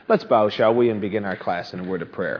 Let's bow, shall we, and begin our class in a word of prayer.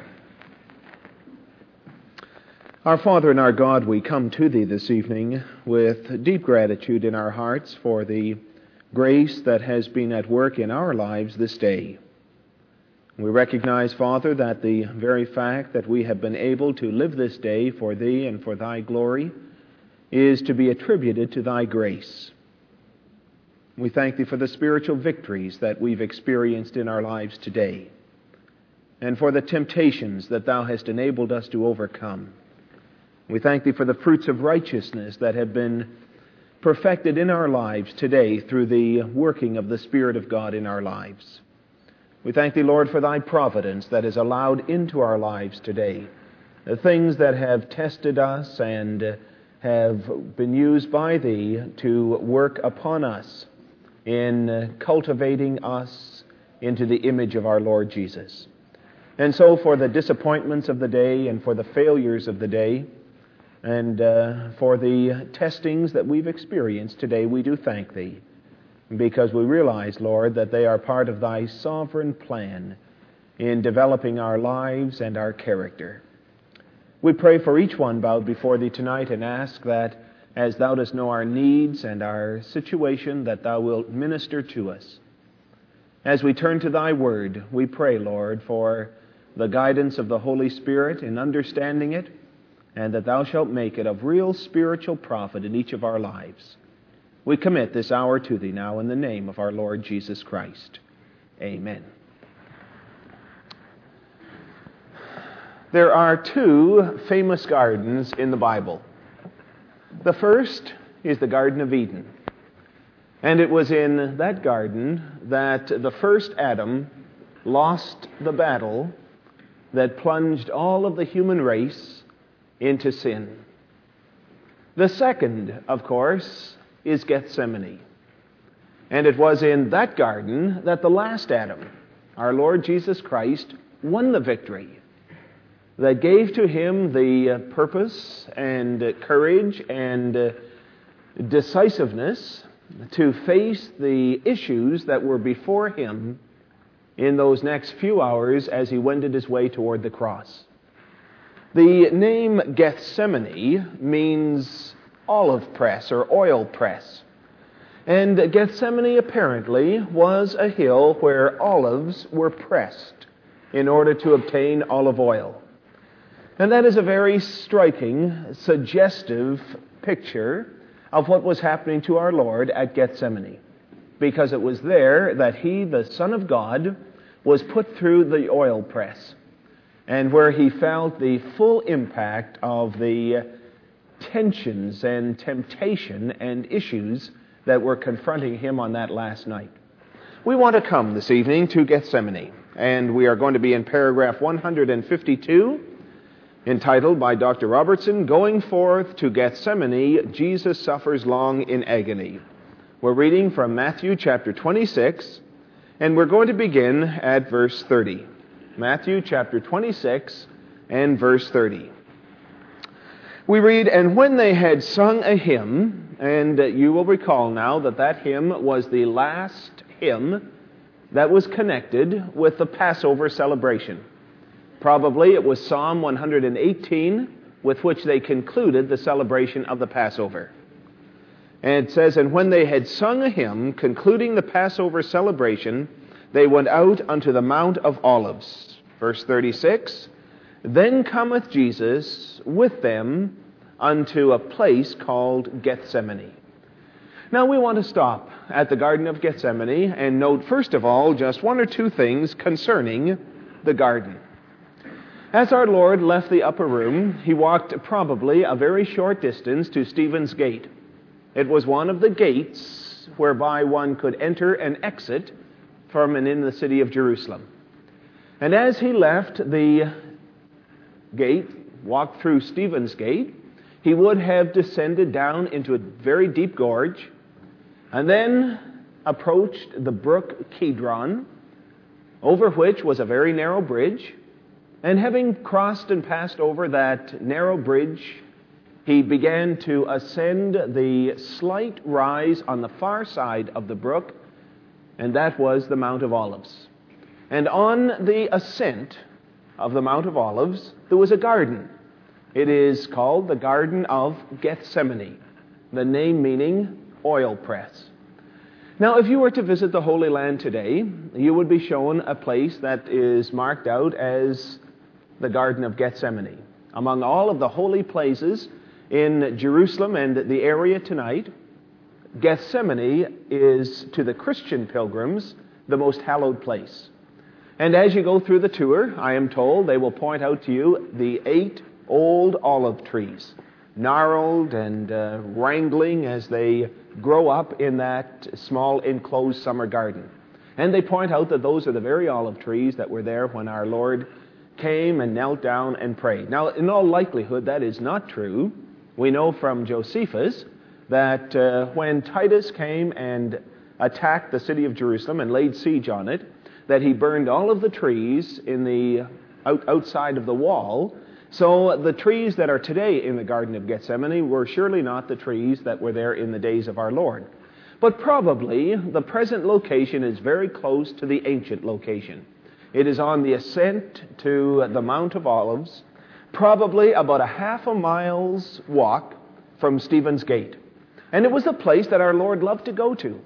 Our Father and our God, we come to Thee this evening with deep gratitude in our hearts for the grace that has been at work in our lives this day. We recognize, Father, that the very fact that we have been able to live this day for Thee and for Thy glory is to be attributed to Thy grace. We thank Thee for the spiritual victories that we've experienced in our lives today, and for the temptations that Thou hast enabled us to overcome. We thank Thee for the fruits of righteousness that have been perfected in our lives today through the working of the Spirit of God in our lives. We thank Thee, Lord, for Thy providence that is allowed into our lives today, the things that have tested us and have been used by Thee to work upon us in cultivating us into the image of our Lord Jesus. And so for the disappointments of the day and for the failures of the day and for the testings that we've experienced today, we do thank Thee, because we realize, Lord, that they are part of Thy sovereign plan in developing our lives and our character. We pray for each one bowed before Thee tonight and ask that as Thou dost know our needs and our situation, that Thou wilt minister to us. As we turn to Thy Word, we pray, Lord, for the guidance of the Holy Spirit in understanding it, and that Thou shalt make it of real spiritual profit in each of our lives. We commit this hour to Thee now in the name of our Lord Jesus Christ. Amen. There are two famous gardens in the Bible. The first is the Garden of Eden. And it was in that garden that the first Adam lost the battle that plunged all of the human race into sin. The second, of course, is Gethsemane. And it was in that garden that the last Adam, our Lord Jesus Christ, won the victory that gave to Him the purpose and courage and decisiveness to face the issues that were before Him in those next few hours as He wended His way toward the cross. The name Gethsemane means olive press or oil press. And Gethsemane apparently was a hill where olives were pressed in order to obtain olive oil. And that is a very striking, suggestive picture of what was happening to our Lord at Gethsemane, because it was there that He, the Son of God, was put through the oil press, and where He felt the full impact of the tensions and temptation and issues that were confronting Him on that last night. We want to come this evening to Gethsemane, and we are going to be in paragraph 152, entitled by Dr. Robertson, Going Forth to Gethsemane, Jesus Suffers Long in Agony. We're reading from Matthew chapter 26, and we're going to begin at verse 30. Matthew chapter 26 and verse 30. We read, "And when they had sung a hymn," and you will recall now that that hymn was the last hymn that was connected with the Passover celebration. Probably it was Psalm 118 with which they concluded the celebration of the Passover. And it says, "And when they had sung a hymn concluding the Passover celebration, they went out unto the Mount of Olives." Verse 36, "Then cometh Jesus with them unto a place called Gethsemane." Now we want to stop at the Garden of Gethsemane and note first of all just one or two things concerning the garden. As our Lord left the upper room, He walked probably a very short distance to Stephen's Gate. It was one of the gates whereby one could enter and exit from and in the city of Jerusalem. And as He left the gate, walked through Stephen's Gate, He would have descended down into a very deep gorge and then approached the brook Kidron, over which was a very narrow bridge. And having crossed and passed over that narrow bridge, He began to ascend the slight rise on the far side of the brook, and that was the Mount of Olives. And on the ascent of the Mount of Olives, there was a garden. It is called the Garden of Gethsemane, the name meaning oil press. Now, if you were to visit the Holy Land today, you would be shown a place that is marked out as the Garden of Gethsemane. Among all of the holy places in Jerusalem and the area tonight, Gethsemane is, to the Christian pilgrims, the most hallowed place. And as you go through the tour, I am told they will point out to you the 8 old olive trees, gnarled and wrangling as they grow up in that small enclosed summer garden. And they point out that those are the very olive trees that were there when our Lord came and knelt down and prayed. Now, in all likelihood, that is not true. We know from Josephus that when Titus came and attacked the city of Jerusalem and laid siege on it, that he burned all of the trees in the outside of the wall. So the trees that are today in the Garden of Gethsemane were surely not the trees that were there in the days of our Lord. But probably the present location is very close to the ancient location. It is on the ascent to the Mount of Olives, probably about a half a mile's walk from Stephen's Gate. And it was a place that our Lord loved to go to.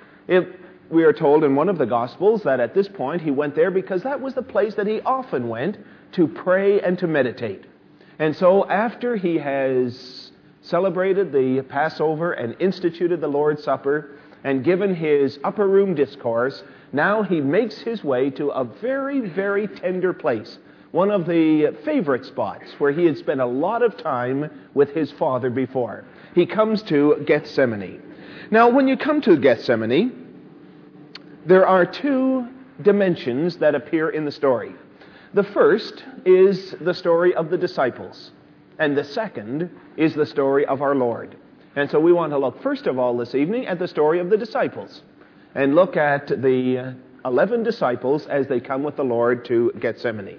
We are told in one of the Gospels that at this point he went there because that was the place that he often went to pray and to meditate. And so after he has celebrated the Passover and instituted the Lord's Supper and given his upper room discourse, now he makes his way to a very, very tender place, one of the favorite spots where he had spent a lot of time with his Father before. He comes to Gethsemane. Now, when you come to Gethsemane, there are 2 dimensions that appear in the story. The first is the story of the disciples, and the second is the story of our Lord. And so we want to look first of all this evening at the story of the disciples, and look at the 11 disciples as they come with the Lord to Gethsemane.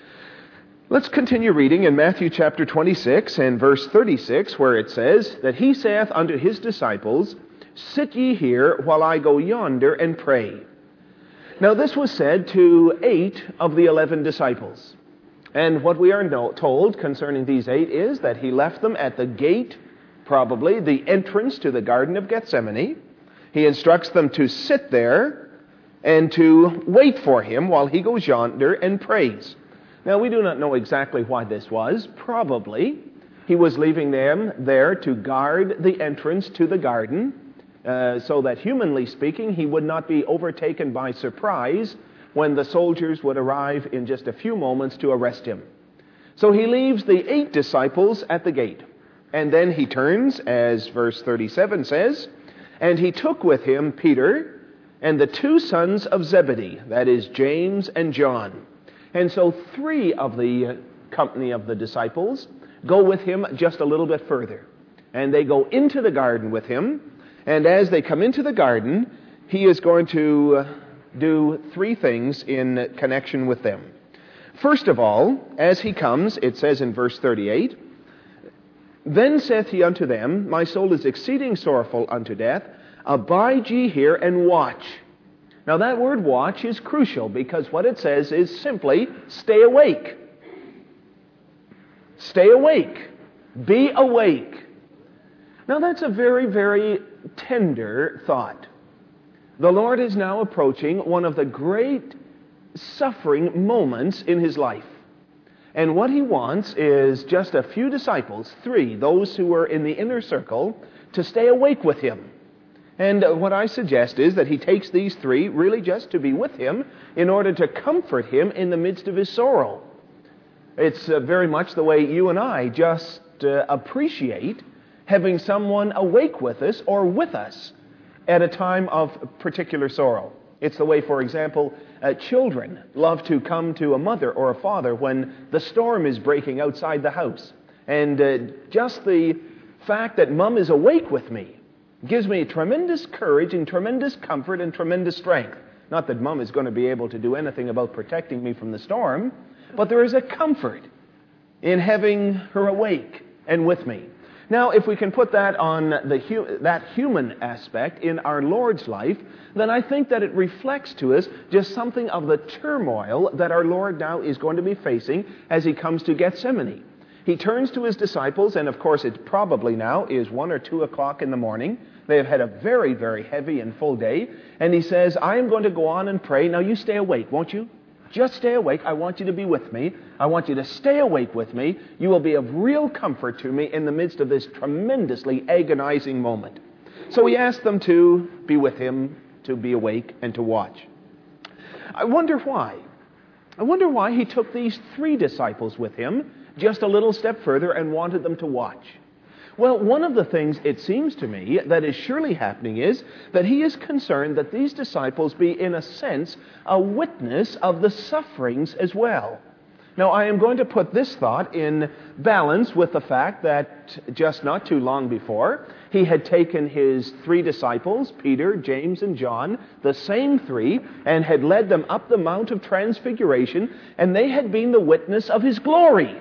Let's continue reading in Matthew chapter 26 and verse 36, where it says that he saith unto his disciples, Sit ye here while I go yonder and pray. Now this was said to 8 of the 11 disciples. And what we are told concerning these 8 is that he left them at the gate, probably the entrance to the Garden of Gethsemane. He instructs them to sit there and to wait for him while he goes yonder and prays. Now we do not know exactly why this was. Probably he was leaving them there to guard the entrance to the garden, so that humanly speaking, he would not be overtaken by surprise when the soldiers would arrive in just a few moments to arrest him. So he leaves the 8 disciples at the gate. And then he turns, as verse 37 says, and he took with him Peter and the 2 sons of Zebedee, that is James and John. And so 3 of the company of the disciples go with him just a little bit further. And they go into the garden with him. And as they come into the garden, he is going to do 3 things in connection with them. First of all, as he comes, it says in verse 38, Then saith he unto them, My soul is exceeding sorrowful unto death. Abide ye here and watch. Now that word watch is crucial because what it says is simply stay awake. Stay awake. Be awake. Now that's a very, very tender thought. The Lord is now approaching one of the great suffering moments in his life. And what he wants is just a few disciples, 3, those who were in the inner circle, to stay awake with him. And what I suggest is that he takes these 3 really just to be with him in order to comfort him in the midst of his sorrow. It's very much the way you and I just appreciate having someone awake with us or with us at a time of particular sorrow. It's the way, for example, children love to come to a mother or a father when the storm is breaking outside the house. And just the fact that Mom is awake with me gives me tremendous courage and tremendous comfort and tremendous strength. Not that Mom is going to be able to do anything about protecting me from the storm, but there is a comfort in having her awake and with me. Now, if we can put that on that human aspect in our Lord's life, then I think that it reflects to us just something of the turmoil that our Lord now is going to be facing as he comes to Gethsemane. He turns to his disciples, and of course it probably now is 1 or 2 o'clock in the morning. They have had a very, very heavy and full day. And he says, I am going to go on and pray. Now you stay awake, won't you? Just stay awake. I want you to be with me. I want you to stay awake with me. You will be of real comfort to me in the midst of this tremendously agonizing moment. So he asked them to be with him, to be awake, and to watch. I wonder why. I wonder why he took these 3 disciples with him just a little step further and wanted them to watch. Well, one of the things, it seems to me, that is surely happening is that he is concerned that these disciples be, in a sense, a witness of the sufferings as well. Now, I am going to put this thought in balance with the fact that just not too long before, he had taken his 3 disciples, Peter, James, and John, the same 3, and had led them up the Mount of Transfiguration, and they had been the witness of his glory.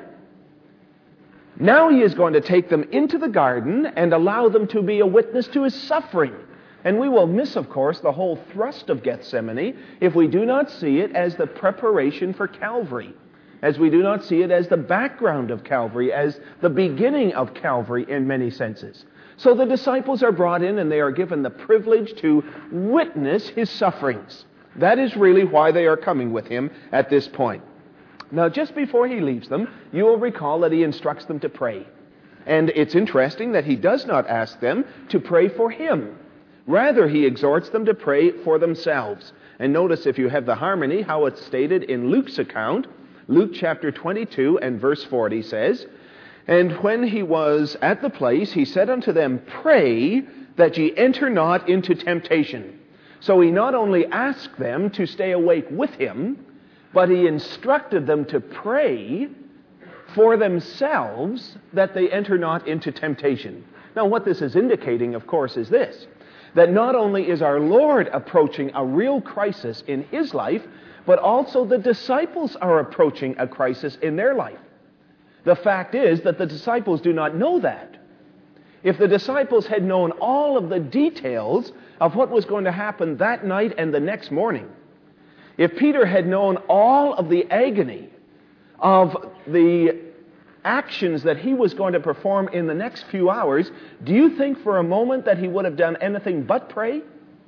Now he is going to take them into the garden and allow them to be a witness to his suffering. And we will miss, of course, the whole thrust of Gethsemane if we do not see it as the preparation for Calvary, as we do not see it as the background of Calvary, as the beginning of Calvary in many senses. So the disciples are brought in and they are given the privilege to witness his sufferings. That is really why they are coming with him at this point. Now, just before he leaves them, you will recall that he instructs them to pray. And it's interesting that he does not ask them to pray for him. Rather, he exhorts them to pray for themselves. And notice, if you have the harmony, how it's stated in Luke's account. Luke chapter 22 and verse 40 says, And when he was at the place, he said unto them, Pray that ye enter not into temptation. So he not only asked them to stay awake with him, but he instructed them to pray for themselves that they enter not into temptation. Now, what this is indicating, of course, is this, that not only is our Lord approaching a real crisis in his life, but also the disciples are approaching a crisis in their life. The fact is that the disciples do not know that. If the disciples had known all of the details of what was going to happen that night and the next morning, if Peter had known all of the agony of the actions that he was going to perform in the next few hours, do you think for a moment that he would have done anything but pray?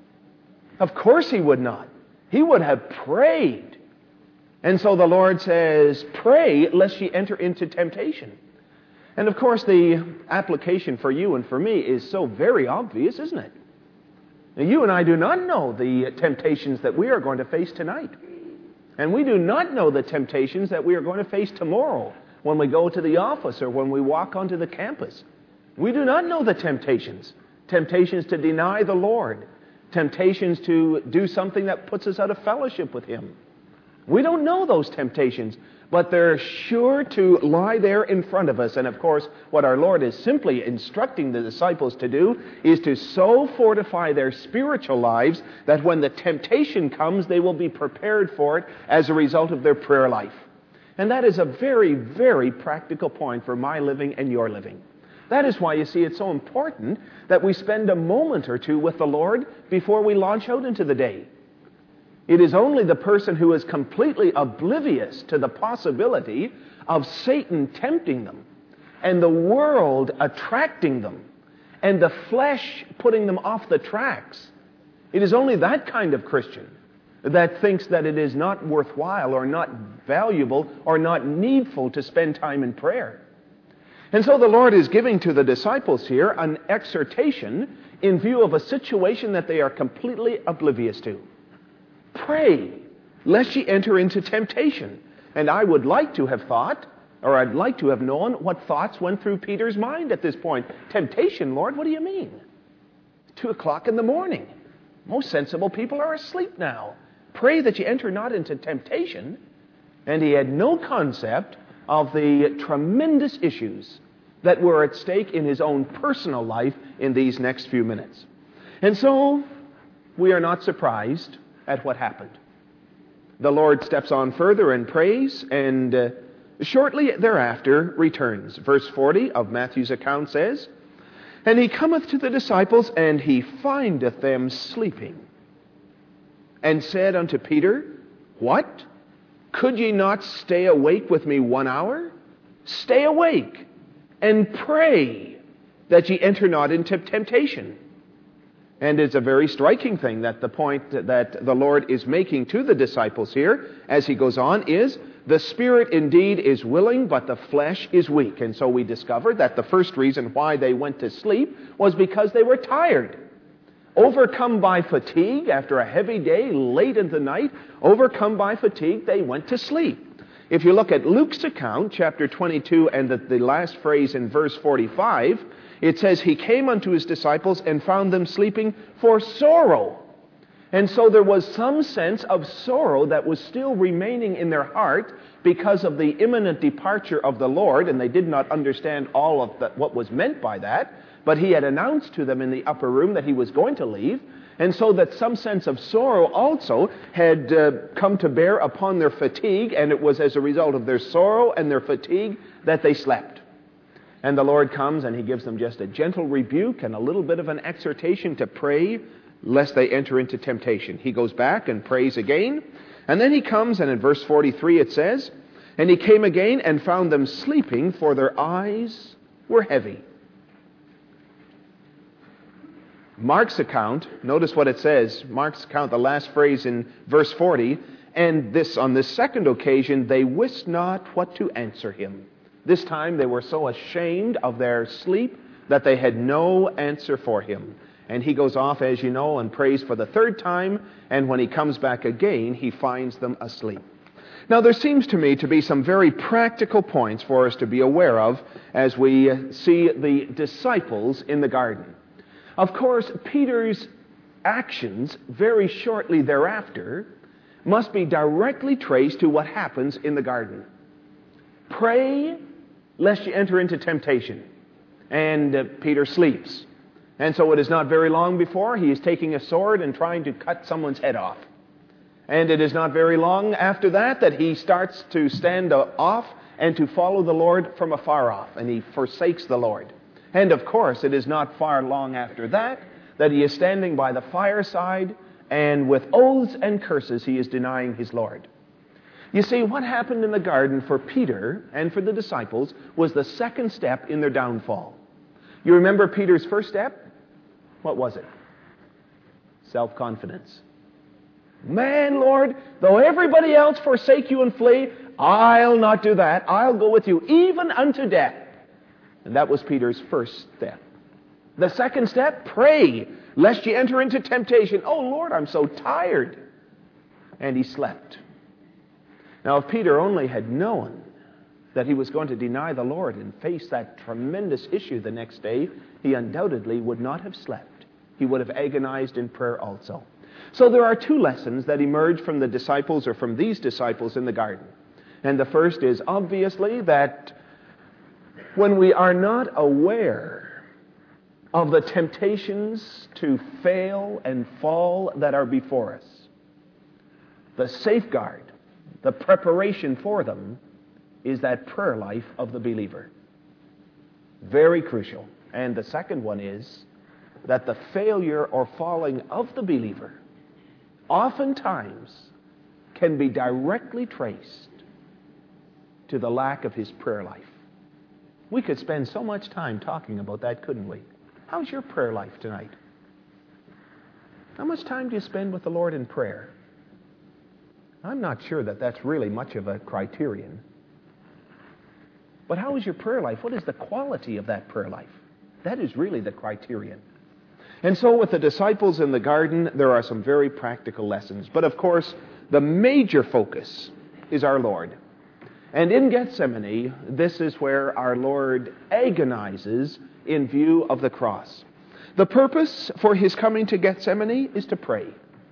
Of course he would not. He would have prayed. And so the Lord says, pray lest ye enter into temptation. And of course the application for you and for me is so very obvious, isn't it? Now, you and I do not know the temptations that we are going to face tonight. And we do not know the temptations that we are going to face tomorrow when we go to the office or when we walk onto the campus. We do not know the temptations. Temptations to deny the Lord. Temptations to do something that puts us out of fellowship with him. We don't know those temptations, but they're sure to lie there in front of us. And of course, what our Lord is simply instructing the disciples to do is to so fortify their spiritual lives that when the temptation comes, they will be prepared for it as a result of their prayer life. And that is a very, very practical point for my living and your living. That is why, you see, it's so important that we spend a moment or two with the Lord before we launch out into the day. It is only the person who is completely oblivious to the possibility of Satan tempting them and the world attracting them and the flesh putting them off the tracks. It is only that kind of Christian that thinks that it is not worthwhile or not valuable or not needful to spend time in prayer. And so the Lord is giving to the disciples here an exhortation in view of a situation that they are completely oblivious to. Pray, lest ye enter into temptation. And I would like to have thought, or I'd like to have known what thoughts went through Peter's mind at this point. Temptation, Lord, what do you mean? 2 o'clock in the morning. Most sensible people are asleep now. Pray that ye enter not into temptation. And he had no concept of the tremendous issues that were at stake in his own personal life in these next few minutes. And so, we are not surprised at what happened. The Lord steps on further and prays, and shortly thereafter returns. Verse 40 of Matthew's account says, "And he cometh to the disciples, and he findeth them sleeping, and said unto Peter, What? Could ye not stay awake with me 1 hour? Stay awake, and pray that ye enter not into temptation." And it's a very striking thing that the point that the Lord is making to the disciples here, as he goes on, is the spirit indeed is willing, but the flesh is weak. And so we discovered that the first reason why they went to sleep was because they were tired. Overcome by fatigue after a heavy day, late in the night, overcome by fatigue, they went to sleep. If you look at Luke's account, chapter 22, and the last phrase in verse 45, it says, "He came unto his disciples and found them sleeping for sorrow." And so there was some sense of sorrow that was still remaining in their heart because of the imminent departure of the Lord, and they did not understand all of what was meant by that. But he had announced to them in the upper room that he was going to leave, and so that some sense of sorrow also had come to bear upon their fatigue, and it was as a result of their sorrow and their fatigue that they slept. And the Lord comes and he gives them just a gentle rebuke and a little bit of an exhortation to pray lest they enter into temptation. He goes back and prays again, and then he comes, and in verse 43 it says, "And he came again and found them sleeping, for their eyes were heavy." Mark's account, notice what it says. Mark's account, the last phrase in verse 40, "And this on this second occasion they wist not what to answer him." This time they were so ashamed of their sleep that they had no answer for him. And he goes off, as you know, and prays for the third time, and when he comes back again, he finds them asleep. Now, there seems to me to be some very practical points for us to be aware of as we see the disciples in the garden. Of course, Peter's actions very shortly thereafter must be directly traced to what happens in the garden. Pray lest you enter into temptation. And Peter sleeps. And so it is not very long before he is taking a sword and trying to cut someone's head off. And it is not very long after that he starts to stand off and to follow the Lord from afar off. And he forsakes the Lord. And of course, it is not far long after that he is standing by the fireside, and with oaths and curses he is denying his Lord. You see, what happened in the garden for Peter and for the disciples was the second step in their downfall. You remember Peter's first step? What was it? Self-confidence. "Man, Lord, though everybody else forsake you and flee, I'll not do that. I'll go with you even unto death." And that was Peter's first step. The second step, "Pray, lest you enter into temptation." "Oh, Lord, I'm so tired." And he slept. Now, if Peter only had known that he was going to deny the Lord and face that tremendous issue the next day, he undoubtedly would not have slept. He would have agonized in prayer also. So there are two lessons that emerge from the disciples, or from these disciples in the garden. And the first is obviously that when we are not aware of the temptations to fail and fall that are before us, the safeguard, the preparation for them, is that prayer life of the believer. Very crucial. And the second one is that the failure or falling of the believer oftentimes can be directly traced to the lack of his prayer life. We could spend so much time talking about that, couldn't we? How's your prayer life tonight? How much time do you spend with the Lord in prayer? I'm not sure that that's really much of a criterion. But how is your prayer life? What is the quality of that prayer life? That is really the criterion. And so with the disciples in the garden, there are some very practical lessons. But of course, the major focus is our Lord. And in Gethsemane, this is where our Lord agonizes in view of the cross. The purpose for his coming to Gethsemane is to pray.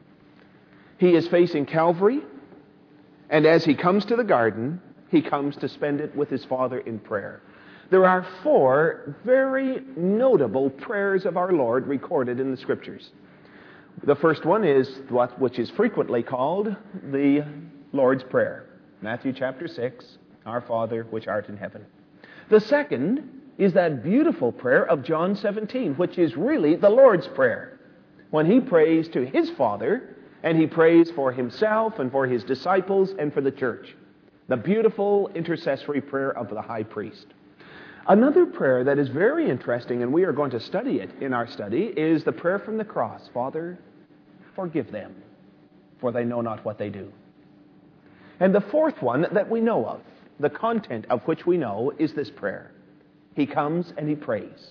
He is facing Calvary, and as he comes to the garden, he comes to spend it with his Father in prayer. There are 4 very notable prayers of our Lord recorded in the Scriptures. The first one is which is frequently called the Lord's Prayer. Matthew chapter 6, Our Father, which art in heaven. The second is that beautiful prayer of John 17, which is really the Lord's Prayer, when he prays to his Father, and he prays for himself and for his disciples and for the church. The beautiful intercessory prayer of the high priest. Another prayer that is very interesting, and we are going to study it in our study, is the prayer from the cross. Father, forgive them, for they know not what they do. And the fourth one that we know of, the content of which we know, is this prayer. He comes and he prays.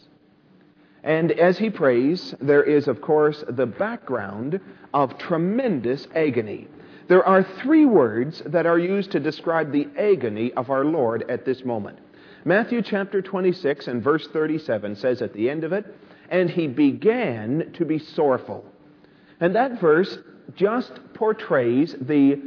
And as he prays, there is, of course, the background of tremendous agony. There are three words that are used to describe the agony of our Lord at this moment. Matthew chapter 26 and verse 37 says at the end of it, and he began to be sorrowful. And that verse just portrays the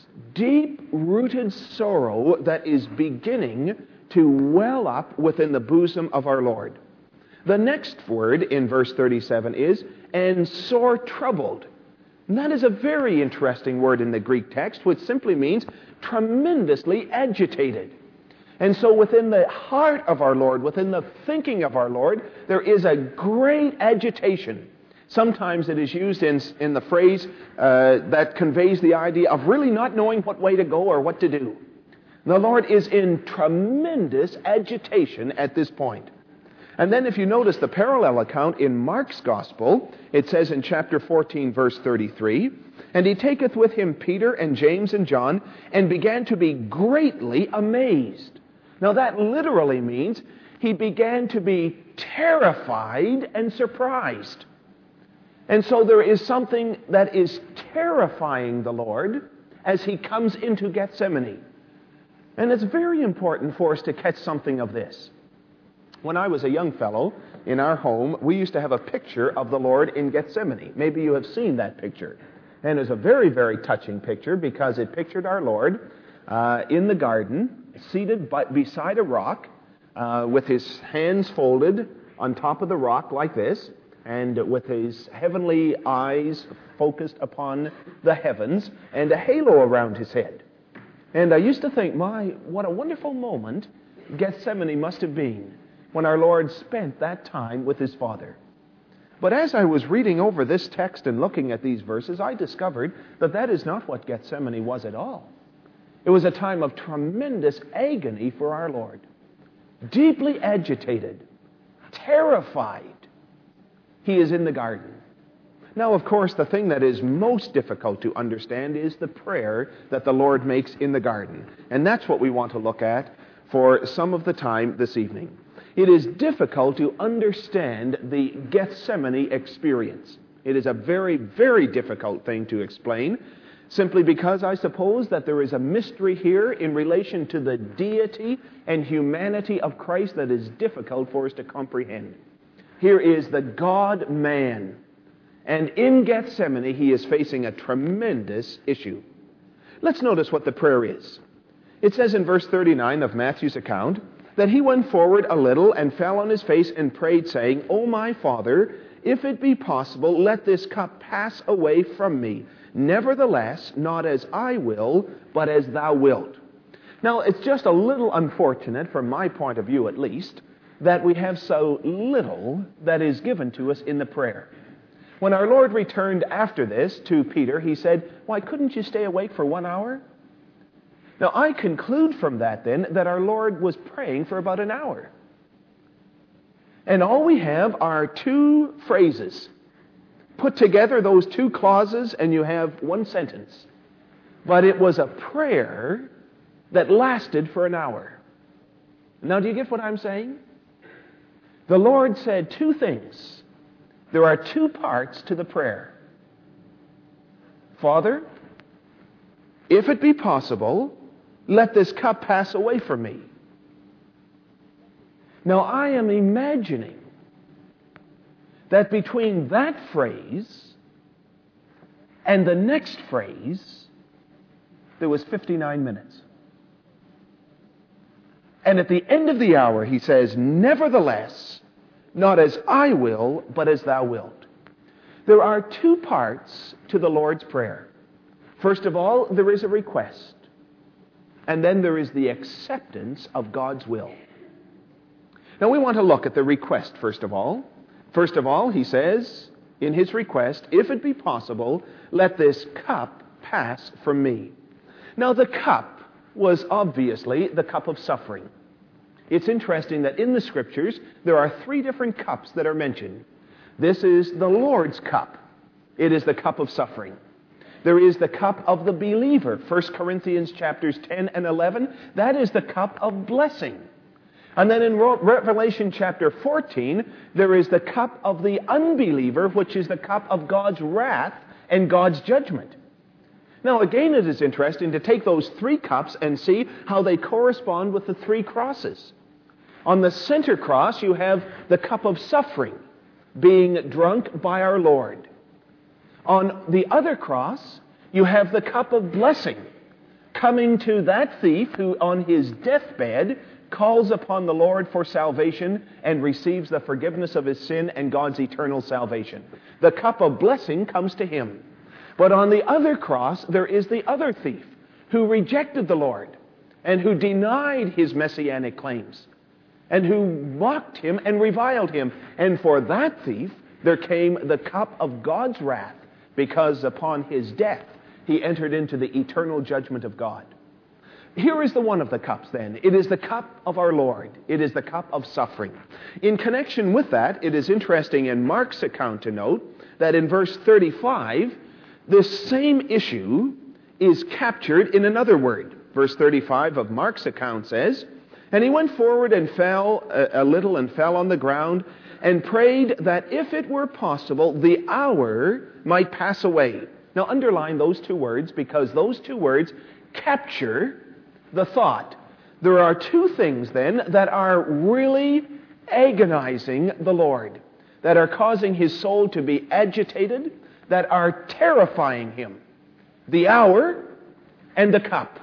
deep-rooted sorrow that is beginning to well up within the bosom of our Lord. The next word in verse 37 is, and sore troubled. And that is a very interesting word in the Greek text, which simply means tremendously agitated. And so within the heart of our Lord, within the thinking of our Lord, there is a great agitation. Sometimes it is used in the phrase that conveys the idea of really not knowing what way to go or what to do. The Lord is in tremendous agitation at this point. And then if you notice the parallel account in Mark's Gospel, it says in chapter 14, verse 33, and he taketh with him Peter and James and John, and began to be greatly amazed. Now that literally means he began to be terrified and surprised. And so there is something that is terrifying the Lord as he comes into Gethsemane. And it's very important for us to catch something of this. When I was a young fellow in our home, we used to have a picture of the Lord in Gethsemane. Maybe you have seen that picture. And it's a very, very touching picture because it pictured our Lord in the garden, seated beside a rock, with his hands folded on top of the rock like this, and with his heavenly eyes focused upon the heavens, and a halo around his head. And I used to think, what a wonderful moment Gethsemane must have been when our Lord spent that time with his Father. But as I was reading over this text and looking at these verses, I discovered that that is not what Gethsemane was at all. It was a time of tremendous agony for our Lord. Deeply agitated, terrified, he is in the garden. Now, of course, the thing that is most difficult to understand is the prayer that the Lord makes in the garden. And that's what we want to look at for some of the time this evening. It is difficult to understand the Gethsemane experience. It is a very, very difficult thing to explain, simply because I suppose that there is a mystery here in relation to the deity and humanity of Christ that is difficult for us to comprehend. Here is the God-man, and in Gethsemane he is facing a tremendous issue. Let's notice what the prayer is. It says in verse 39 of Matthew's account that he went forward a little and fell on his face and prayed, saying, O my Father, if it be possible, let this cup pass away from me. Nevertheless, not as I will, but as thou wilt. Now, it's just a little unfortunate, from my point of view at least, that we have so little that is given to us in the prayer. When our Lord returned after this to Peter, he said, why, couldn't you stay awake for 1 hour? Now, I conclude from that, then, that our Lord was praying for about an hour. And all we have are two phrases. Put together those two clauses, and you have one sentence. But it was a prayer that lasted for an hour. Now, do you get what I'm saying? The Lord said two things. There are two parts to the prayer. Father, if it be possible, let this cup pass away from me. Now, I am imagining that between that phrase and the next phrase, there was 59 minutes. And at the end of the hour, he says, nevertheless, not as I will, but as thou wilt. There are two parts to the Lord's Prayer. First of all, there is a request. And then there is the acceptance of God's will. Now we want to look at the request first of all. First of all, he says in his request, if it be possible, let this cup pass from me. Now the cup was obviously the cup of suffering. It's interesting that in the Scriptures there are 3 different cups that are mentioned. This is the Lord's cup. It is the cup of suffering. There is the cup of the believer, 1 Corinthians chapters 10 and 11. That is the cup of blessing. And then in Revelation chapter 14, there is the cup of the unbeliever, which is the cup of God's wrath and God's judgment. Now, again, it is interesting to take those 3 cups and see how they correspond with the 3 crosses. On the center cross, you have the cup of suffering, being drunk by our Lord. On the other cross, you have the cup of blessing, coming to that thief who on his deathbed calls upon the Lord for salvation and receives the forgiveness of his sin and God's eternal salvation. The cup of blessing comes to him. But on the other cross, there is the other thief who rejected the Lord and who denied his messianic claims and who mocked him and reviled him. And for that thief, there came the cup of God's wrath, because upon his death, he entered into the eternal judgment of God. Here is the one of the cups then. It is the cup of our Lord. It is the cup of suffering. In connection with that, it is interesting in Mark's account to note that in verse 35, this same issue is captured in another word. Verse 35 of Mark's account says, "And he went forward and fell a little and fell on the ground and prayed that if it were possible, the hour might pass away." Now underline those 2 words, because those 2 words capture the thought. There are 2 things then that are really agonizing the Lord, that are causing his soul to be agitated, that are terrifying him. The hour and the cup.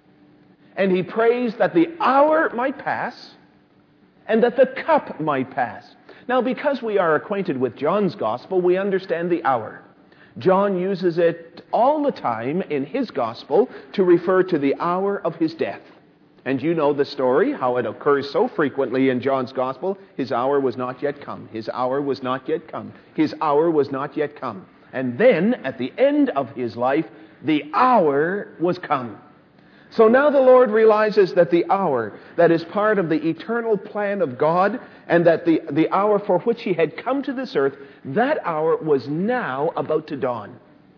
And he prays that the hour might pass and that the cup might pass. Now, because we are acquainted with John's gospel, we understand the hour. John uses it all the time in his gospel to refer to the hour of his death. And you know the story, how it occurs so frequently in John's gospel. His hour was not yet come. His hour was not yet come. His hour was not yet come. And then, at the end of his life, the hour was come. So now the Lord realizes that the hour that is part of the eternal plan of God, and that the hour for which he had come to this earth, that hour was now about to dawn.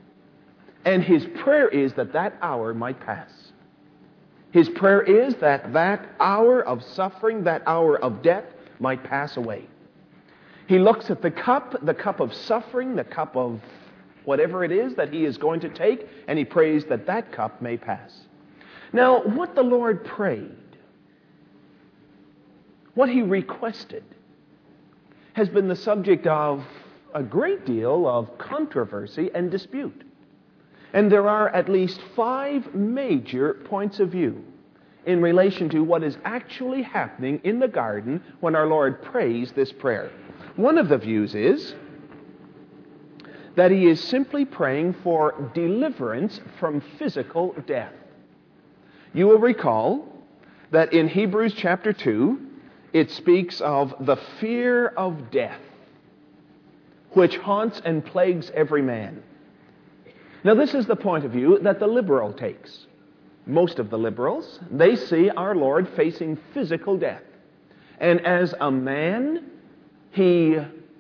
And his prayer is that that hour might pass. His prayer is that that hour of suffering, that hour of death, might pass away. He looks at the cup of suffering, the cup of whatever it is that he is going to take, and he prays that that cup may pass. Now, what the Lord prayed, what he requested, has been the subject of a great deal of controversy and dispute. And there are at least 5 major points of view in relation to what is actually happening in the garden when our Lord prays this prayer. One of the views is that he is simply praying for deliverance from physical death. You will recall that in Hebrews chapter 2, it speaks of the fear of death, which haunts and plagues every man. Now, this is the point of view that the liberal takes. Most of the liberals, they see our Lord facing physical death. And as a man, he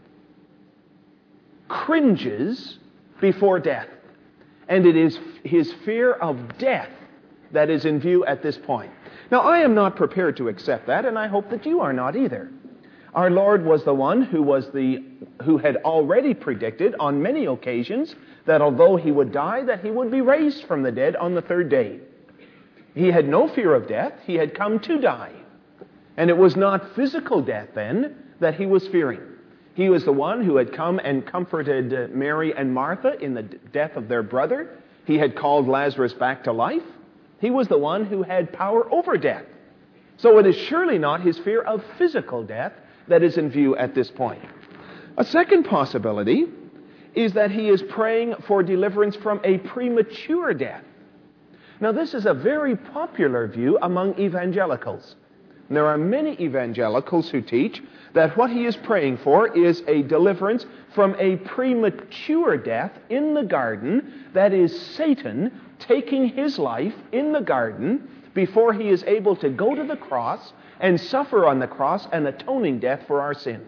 cringes before death. And it is his fear of death that is in view at this point. Now, I am not prepared to accept that, and I hope that you are not either. Our Lord was the one who had already predicted on many occasions that although he would die, that he would be raised from the dead on the 3rd day. He had no fear of death. He had come to die. And it was not physical death then that he was fearing. He was the one who had come and comforted Mary and Martha in the death of their brother. He had called Lazarus back to life. He was the one who had power over death. So it is surely not his fear of physical death that is in view at this point. A second possibility is that he is praying for deliverance from a premature death. Now, this is a very popular view among evangelicals. And there are many evangelicals who teach that what he is praying for is a deliverance from a premature death in the garden, that is, Satan taking his life in the garden before he is able to go to the cross and suffer on the cross an atoning death for our sin.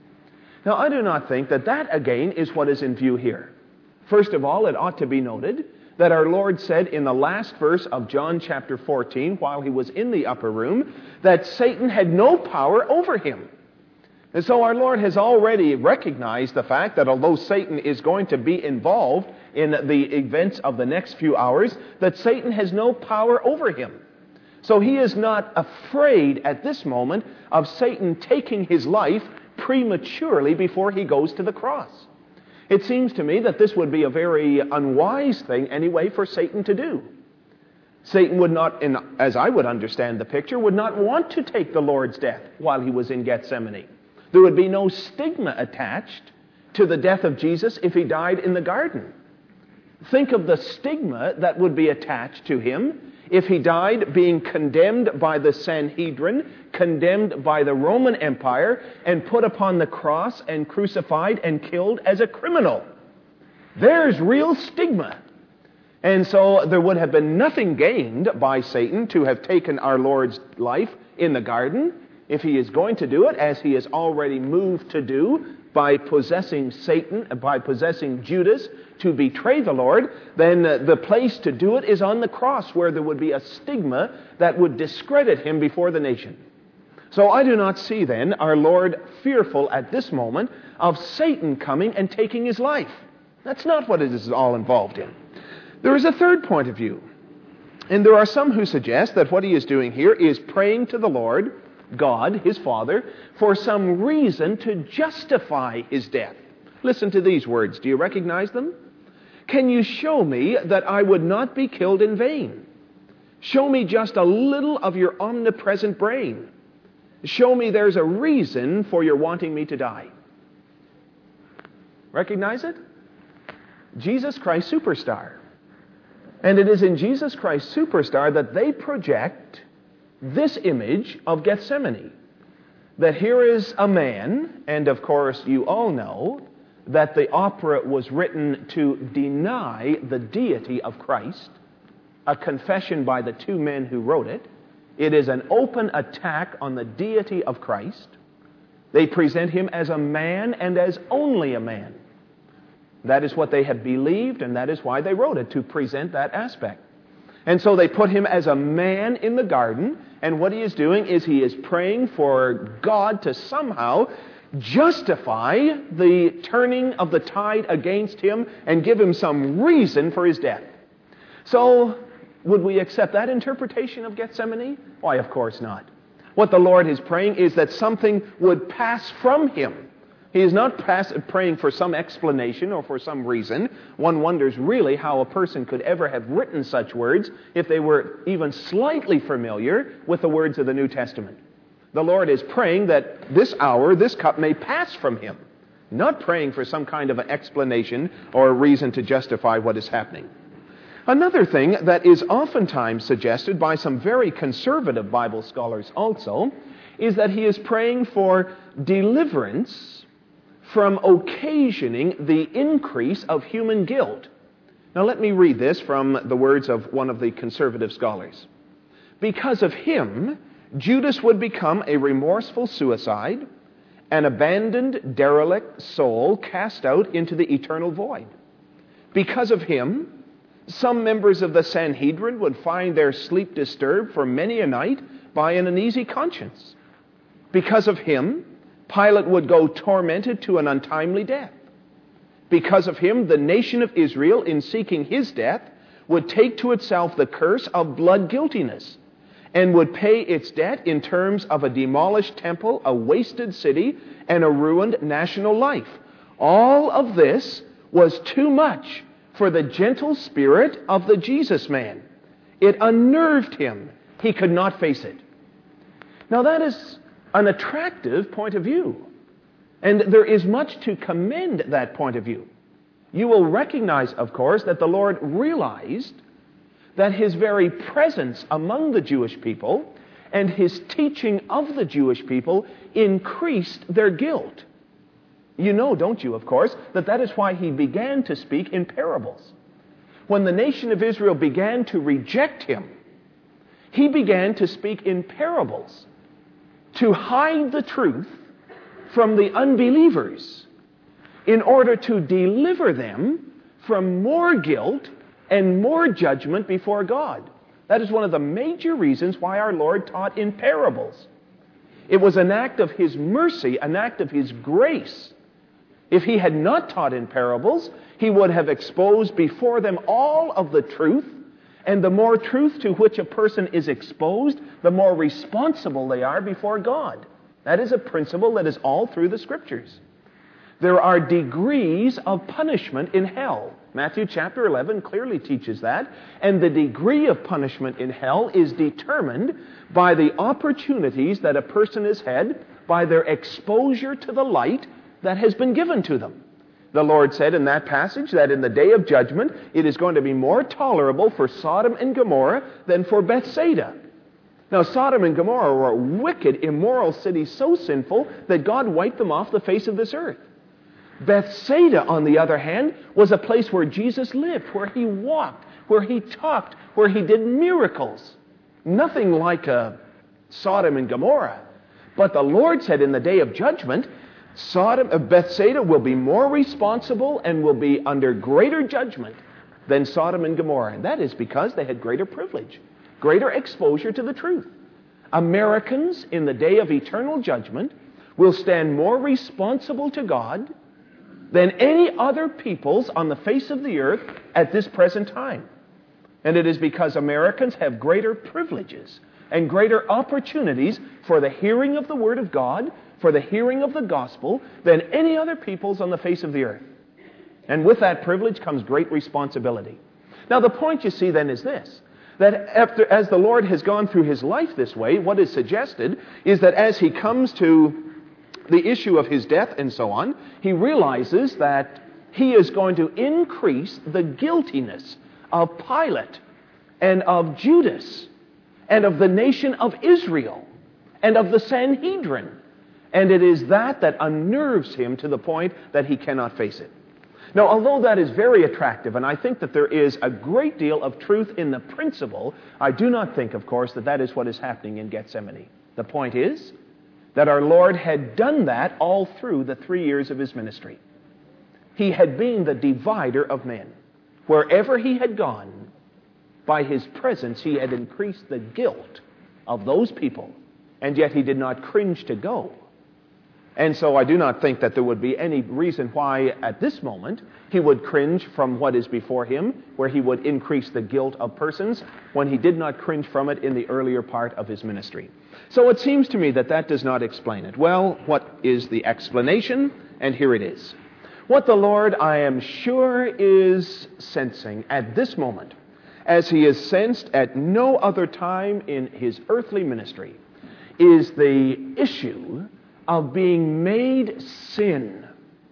Now, I do not think that that, again, is what is in view here. First of all, it ought to be noted that our Lord said in the last verse of John chapter 14, while he was in the upper room, that Satan had no power over him. And so our Lord has already recognized the fact that although Satan is going to be involved in the events of the next few hours, that Satan has no power over him. So he is not afraid at this moment of Satan taking his life prematurely before he goes to the cross. It seems to me that this would be a very unwise thing anyway for Satan to do. Satan would not, as I would understand the picture, would not want to take the Lord's death while he was in Gethsemane. There would be no stigma attached to the death of Jesus if he died in the garden. Think of the stigma that would be attached to him if he died being condemned by the Sanhedrin, condemned by the Roman Empire, and put upon the cross and crucified and killed as a criminal. There's real stigma. And so there would have been nothing gained by Satan to have taken our Lord's life in the garden. If he is going to do it, as he is already moved to do, by possessing Satan, by possessing Judas to betray the Lord, then the place to do it is on the cross, where there would be a stigma that would discredit him before the nation. So I do not see then our Lord fearful at this moment of Satan coming and taking his life. That's not what it is all involved in. There is a third point of view. And there are some who suggest that what he is doing here is praying to the Lord, God, his Father, for some reason to justify his death. Listen to these words. Do you recognize them? Can you show me that I would not be killed in vain? Show me just a little of your omnipresent brain. Show me there's a reason for your wanting me to die. Recognize it? Jesus Christ Superstar. And it is in Jesus Christ Superstar that they project this image of Gethsemane. That here is a man, and of course you all know that the opera was written to deny the deity of Christ, a confession by the two men who wrote it. It is an open attack on the deity of Christ. They present him as a man and as only a man. That is what they have believed, and that is why they wrote it, to present that aspect. And so they put him as a man in the garden, and what he is doing is he is praying for God to somehow justify the turning of the tide against him and give him some reason for his death. So, would we accept that interpretation of Gethsemane? Why, of course not. What the Lord is praying is that something would pass from him. He is not praying for some explanation or for some reason. One wonders really how a person could ever have written such words if they were even slightly familiar with the words of the New Testament. The Lord is praying that this hour, this cup may pass from him, not praying for some kind of an explanation or a reason to justify what is happening. Another thing that is oftentimes suggested by some very conservative Bible scholars also is that he is praying for deliverance from occasioning the increase of human guilt. Now let me read this from the words of one of the conservative scholars. Because of him, Judas would become a remorseful suicide, an abandoned, derelict soul cast out into the eternal void. Because of him, some members of the Sanhedrin would find their sleep disturbed for many a night by an uneasy conscience. Because of him, Pilate would go tormented to an untimely death. Because of him, the nation of Israel, in seeking his death, would take to itself the curse of blood guiltiness and would pay its debt in terms of a demolished temple, a wasted city, and a ruined national life. All of this was too much for the gentle spirit of the Jesus man. It unnerved him. He could not face it. Now that is an attractive point of view. And there is much to commend that point of view. You will recognize, of course, that the Lord realized that his very presence among the Jewish people and his teaching of the Jewish people increased their guilt. You know, don't you, of course, that is why he began to speak in parables. When the nation of Israel began to reject him, he began to speak in parables to hide the truth from the unbelievers in order to deliver them from more guilt and more judgment before God. That is one of the major reasons why our Lord taught in parables. It was an act of his mercy, an act of his grace. If he had not taught in parables, he would have exposed before them all of the truth, and the more truth to which a person is exposed, the more responsible they are before God. That is a principle that is all through the Scriptures. There are degrees of punishment in hell. Matthew chapter 11 clearly teaches that. And the degree of punishment in hell is determined by the opportunities that a person has had by their exposure to the light that has been given to them. The Lord said in that passage that in the day of judgment, it is going to be more tolerable for Sodom and Gomorrah than for Bethsaida. Now, Sodom and Gomorrah were wicked, immoral cities, so sinful that God wiped them off the face of this earth. Bethsaida, on the other hand, was a place where Jesus lived, where he walked, where he talked, where he did miracles. Nothing like Sodom and Gomorrah. But the Lord said in the day of judgment, Bethsaida will be more responsible and will be under greater judgment than Sodom and Gomorrah. And that is because they had greater privilege, greater exposure to the truth. Americans in the day of eternal judgment will stand more responsible to God than any other peoples on the face of the earth at this present time. And it is because Americans have greater privileges and greater opportunities for the hearing of the Word of God, for the hearing of the gospel, than any other peoples on the face of the earth. And with that privilege comes great responsibility. Now the point, you see, then is this, that as the Lord has gone through his life this way, what is suggested is that as he comes to the issue of his death and so on, he realizes that he is going to increase the guiltiness of Pilate and of Judas and of the nation of Israel and of the Sanhedrin. And it is that unnerves him to the point that he cannot face it. Now, although that is very attractive, and I think that there is a great deal of truth in the principle, I do not think, of course, that is what is happening in Gethsemane. The point is that our Lord had done that all through the 3 years of his ministry. He had been the divider of men. Wherever he had gone, by his presence he had increased the guilt of those people, and yet he did not cringe to go. And so I do not think that there would be any reason why at this moment he would cringe from what is before him, where he would increase the guilt of persons, when he did not cringe from it in the earlier part of his ministry. So it seems to me that does not explain it. Well, what is the explanation? And here it is. What the Lord, I am sure, is sensing at this moment, as he is sensed at no other time in his earthly ministry, is the issue of being made sin,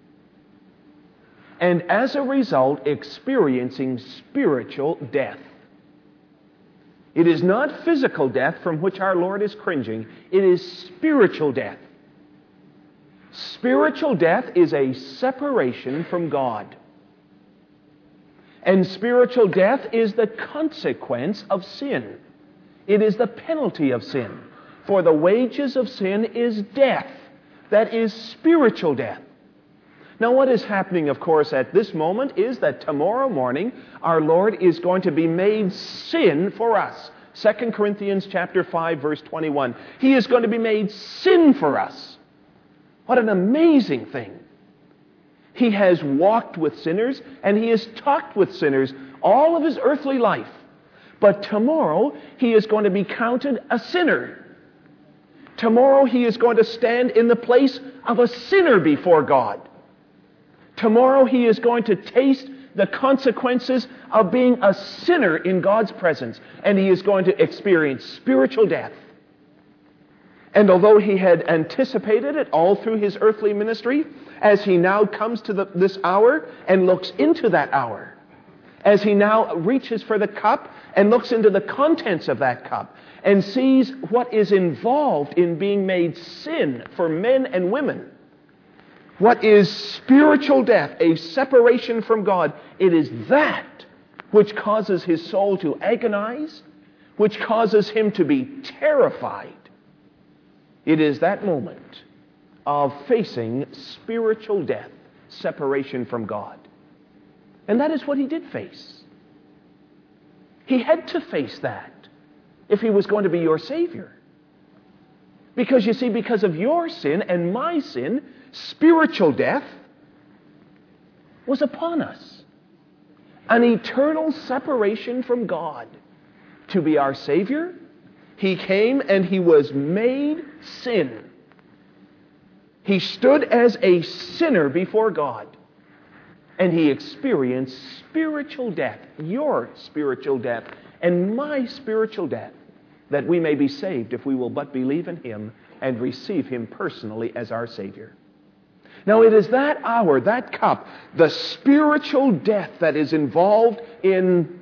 and as a result experiencing spiritual death. It is not physical death from which our Lord is cringing. It is spiritual death. Spiritual death is a separation from God. And spiritual death is the consequence of sin. It is the penalty of sin. For the wages of sin is death. That is spiritual death. Now, what is happening, of course, at this moment is that tomorrow morning our Lord is going to be made sin for us. 2 Corinthians chapter 5, verse 21. He is going to be made sin for us. What an amazing thing. He has walked with sinners and he has talked with sinners all of his earthly life. But tomorrow he is going to be counted a sinner. Tomorrow he is going to stand in the place of a sinner before God. Tomorrow he is going to taste the consequences of being a sinner in God's presence, and he is going to experience spiritual death. And although he had anticipated it all through his earthly ministry, as he now comes to this hour and looks into that hour as he now reaches for the cup and looks into the contents of that cup and sees what is involved in being made sin for men and women. What is spiritual death, a separation from God. It is that which causes his soul to agonize, which causes him to be terrified. It is that moment of facing spiritual death, separation from God. And that is what he did face. He had to face that if he was going to be your Savior. Because you see, because of your sin and my sin, spiritual death was upon us. An eternal separation from God. To be our Savior, he came and he was made sin. He stood as a sinner before God. And he experienced spiritual death, your spiritual death, and my spiritual death, that we may be saved if we will but believe in him and receive him personally as our Savior. Now it is that hour, that cup, the spiritual death that is involved in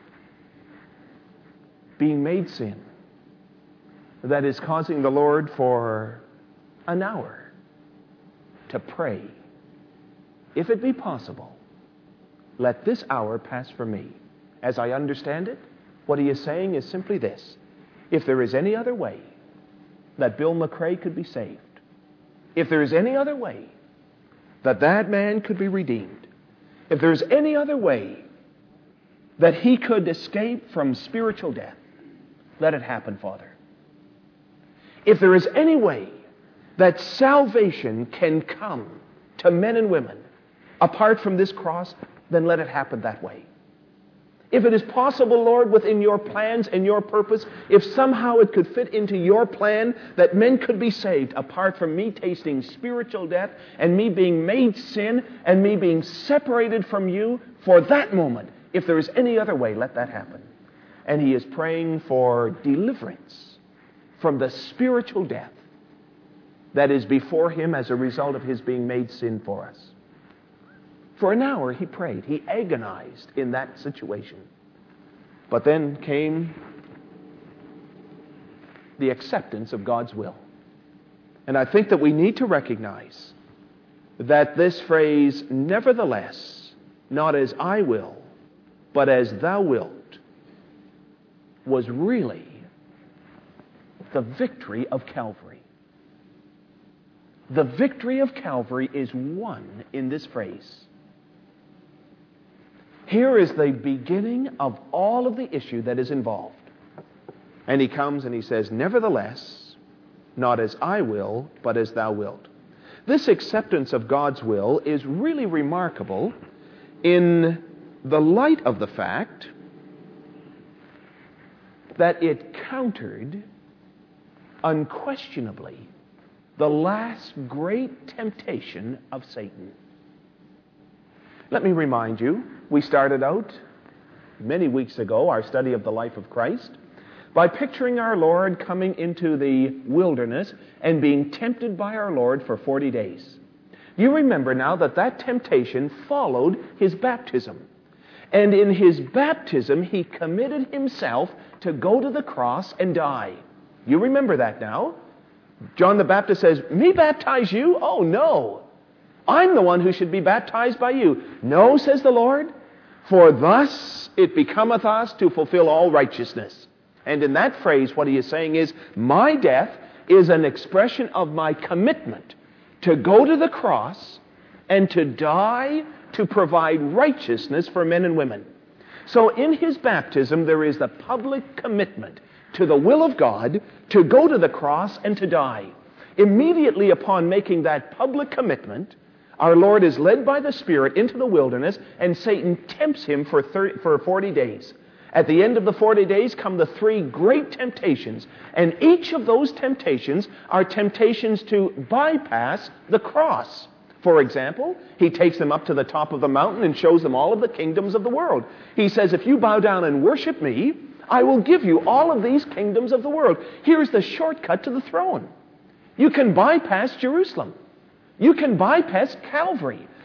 being made sin, that is causing the Lord for an hour to pray. If it be possible, let this hour pass for me. As I understand it, what he is saying is simply this. If there is any other way that Bill McRae could be saved, if there is any other way that that man could be redeemed, if there is any other way that he could escape from spiritual death, let it happen, Father. If there is any way that salvation can come to men and women apart from this cross, then let it happen that way. If it is possible, Lord, within your plans and your purpose, if somehow it could fit into your plan that men could be saved apart from me tasting spiritual death and me being made sin and me being separated from you for that moment, if there is any other way, let that happen. And he is praying for deliverance from the spiritual death that is before him as a result of his being made sin for us. For an hour he prayed. He agonized in that situation. But then came the acceptance of God's will. And I think that we need to recognize that this phrase, nevertheless, not as I will, but as thou wilt, was really the victory of Calvary. The victory of Calvary is won in this phrase. Here is the beginning of all of the issue that is involved. And he comes and he says, nevertheless, not as I will, but as thou wilt. This acceptance of God's will is really remarkable in the light of the fact that it countered, unquestionably, the last great temptation of Satan. Let me remind you, we started out many weeks ago our study of the life of Christ by picturing our Lord coming into the wilderness and being tempted by our Lord for 40 days. You remember now that that temptation followed his baptism. And in his baptism, he committed himself to go to the cross and die. You remember that now? John the Baptist says, me baptize you? Oh, no. I'm the one who should be baptized by you. No, says the Lord, for thus it becometh us to fulfill all righteousness. And in that phrase, what he is saying is, my death is an expression of my commitment to go to the cross and to die to provide righteousness for men and women. So in his baptism, there is the public commitment to the will of God to go to the cross and to die. Immediately upon making that public commitment, our Lord is led by the Spirit into the wilderness, and Satan tempts him for 40 days. At the end of the 40 days come the three great temptations, and each of those temptations are temptations to bypass the cross. For example, he takes them up to the top of the mountain and shows them all of the kingdoms of the world. He says, if you bow down and worship me, I will give you all of these kingdoms of the world. Here's the shortcut to the throne. You can bypass Jerusalem. You can bypass Calvary.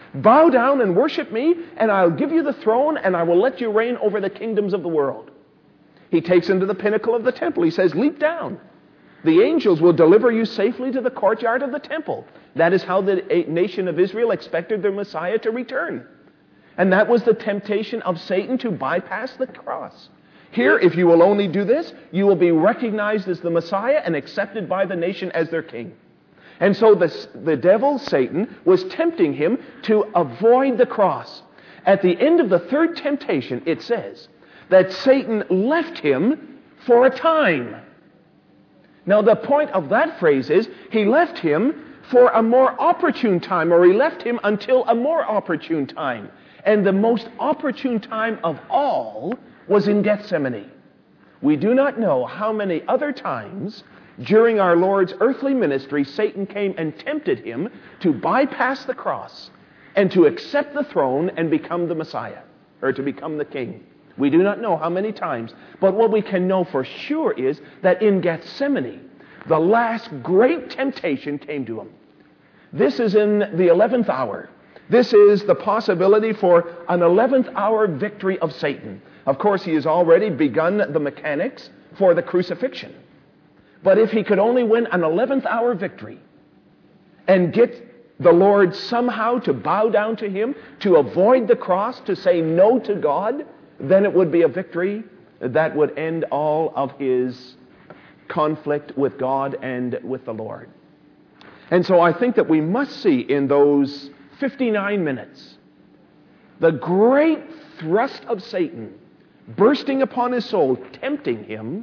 Bow down and worship me, and I'll give you the throne, and I will let you reign over the kingdoms of the world. He takes him to the pinnacle of the temple. He says, leap down. The angels will deliver you safely to the courtyard of the temple. That is how the nation of Israel expected their Messiah to return. And that was the temptation of Satan, to bypass the cross. Here, if you will only do this, you will be recognized as the Messiah and accepted by the nation as their king. And so the devil, Satan, was tempting him to avoid the cross. At the end of the third temptation, it says that Satan left him for a time. Now, the point of that phrase is, he left him for a more opportune time, or he left him until a more opportune time. And the most opportune time of all was in Gethsemane. We do not know how many other times during our Lord's earthly ministry Satan came and tempted him to bypass the cross and to accept the throne and become the Messiah, or to become the king. We do not know how many times, but what we can know for sure is that in Gethsemane, the last great temptation came to him. This is in the 11th hour. This is the possibility for an 11th hour victory of Satan. Of course, he has already begun the mechanics for the crucifixion. But if he could only win an 11th hour victory and get the Lord somehow to bow down to him, to avoid the cross, to say no to God, then it would be a victory that would end all of his conflict with God and with the Lord. And so I think that we must see in those 59 minutes the great thrust of Satan bursting upon his soul, tempting him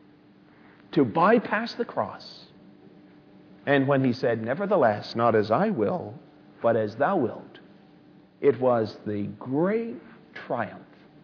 to bypass the cross. And when he said, nevertheless, not as I will, but as thou wilt, it was the great triumph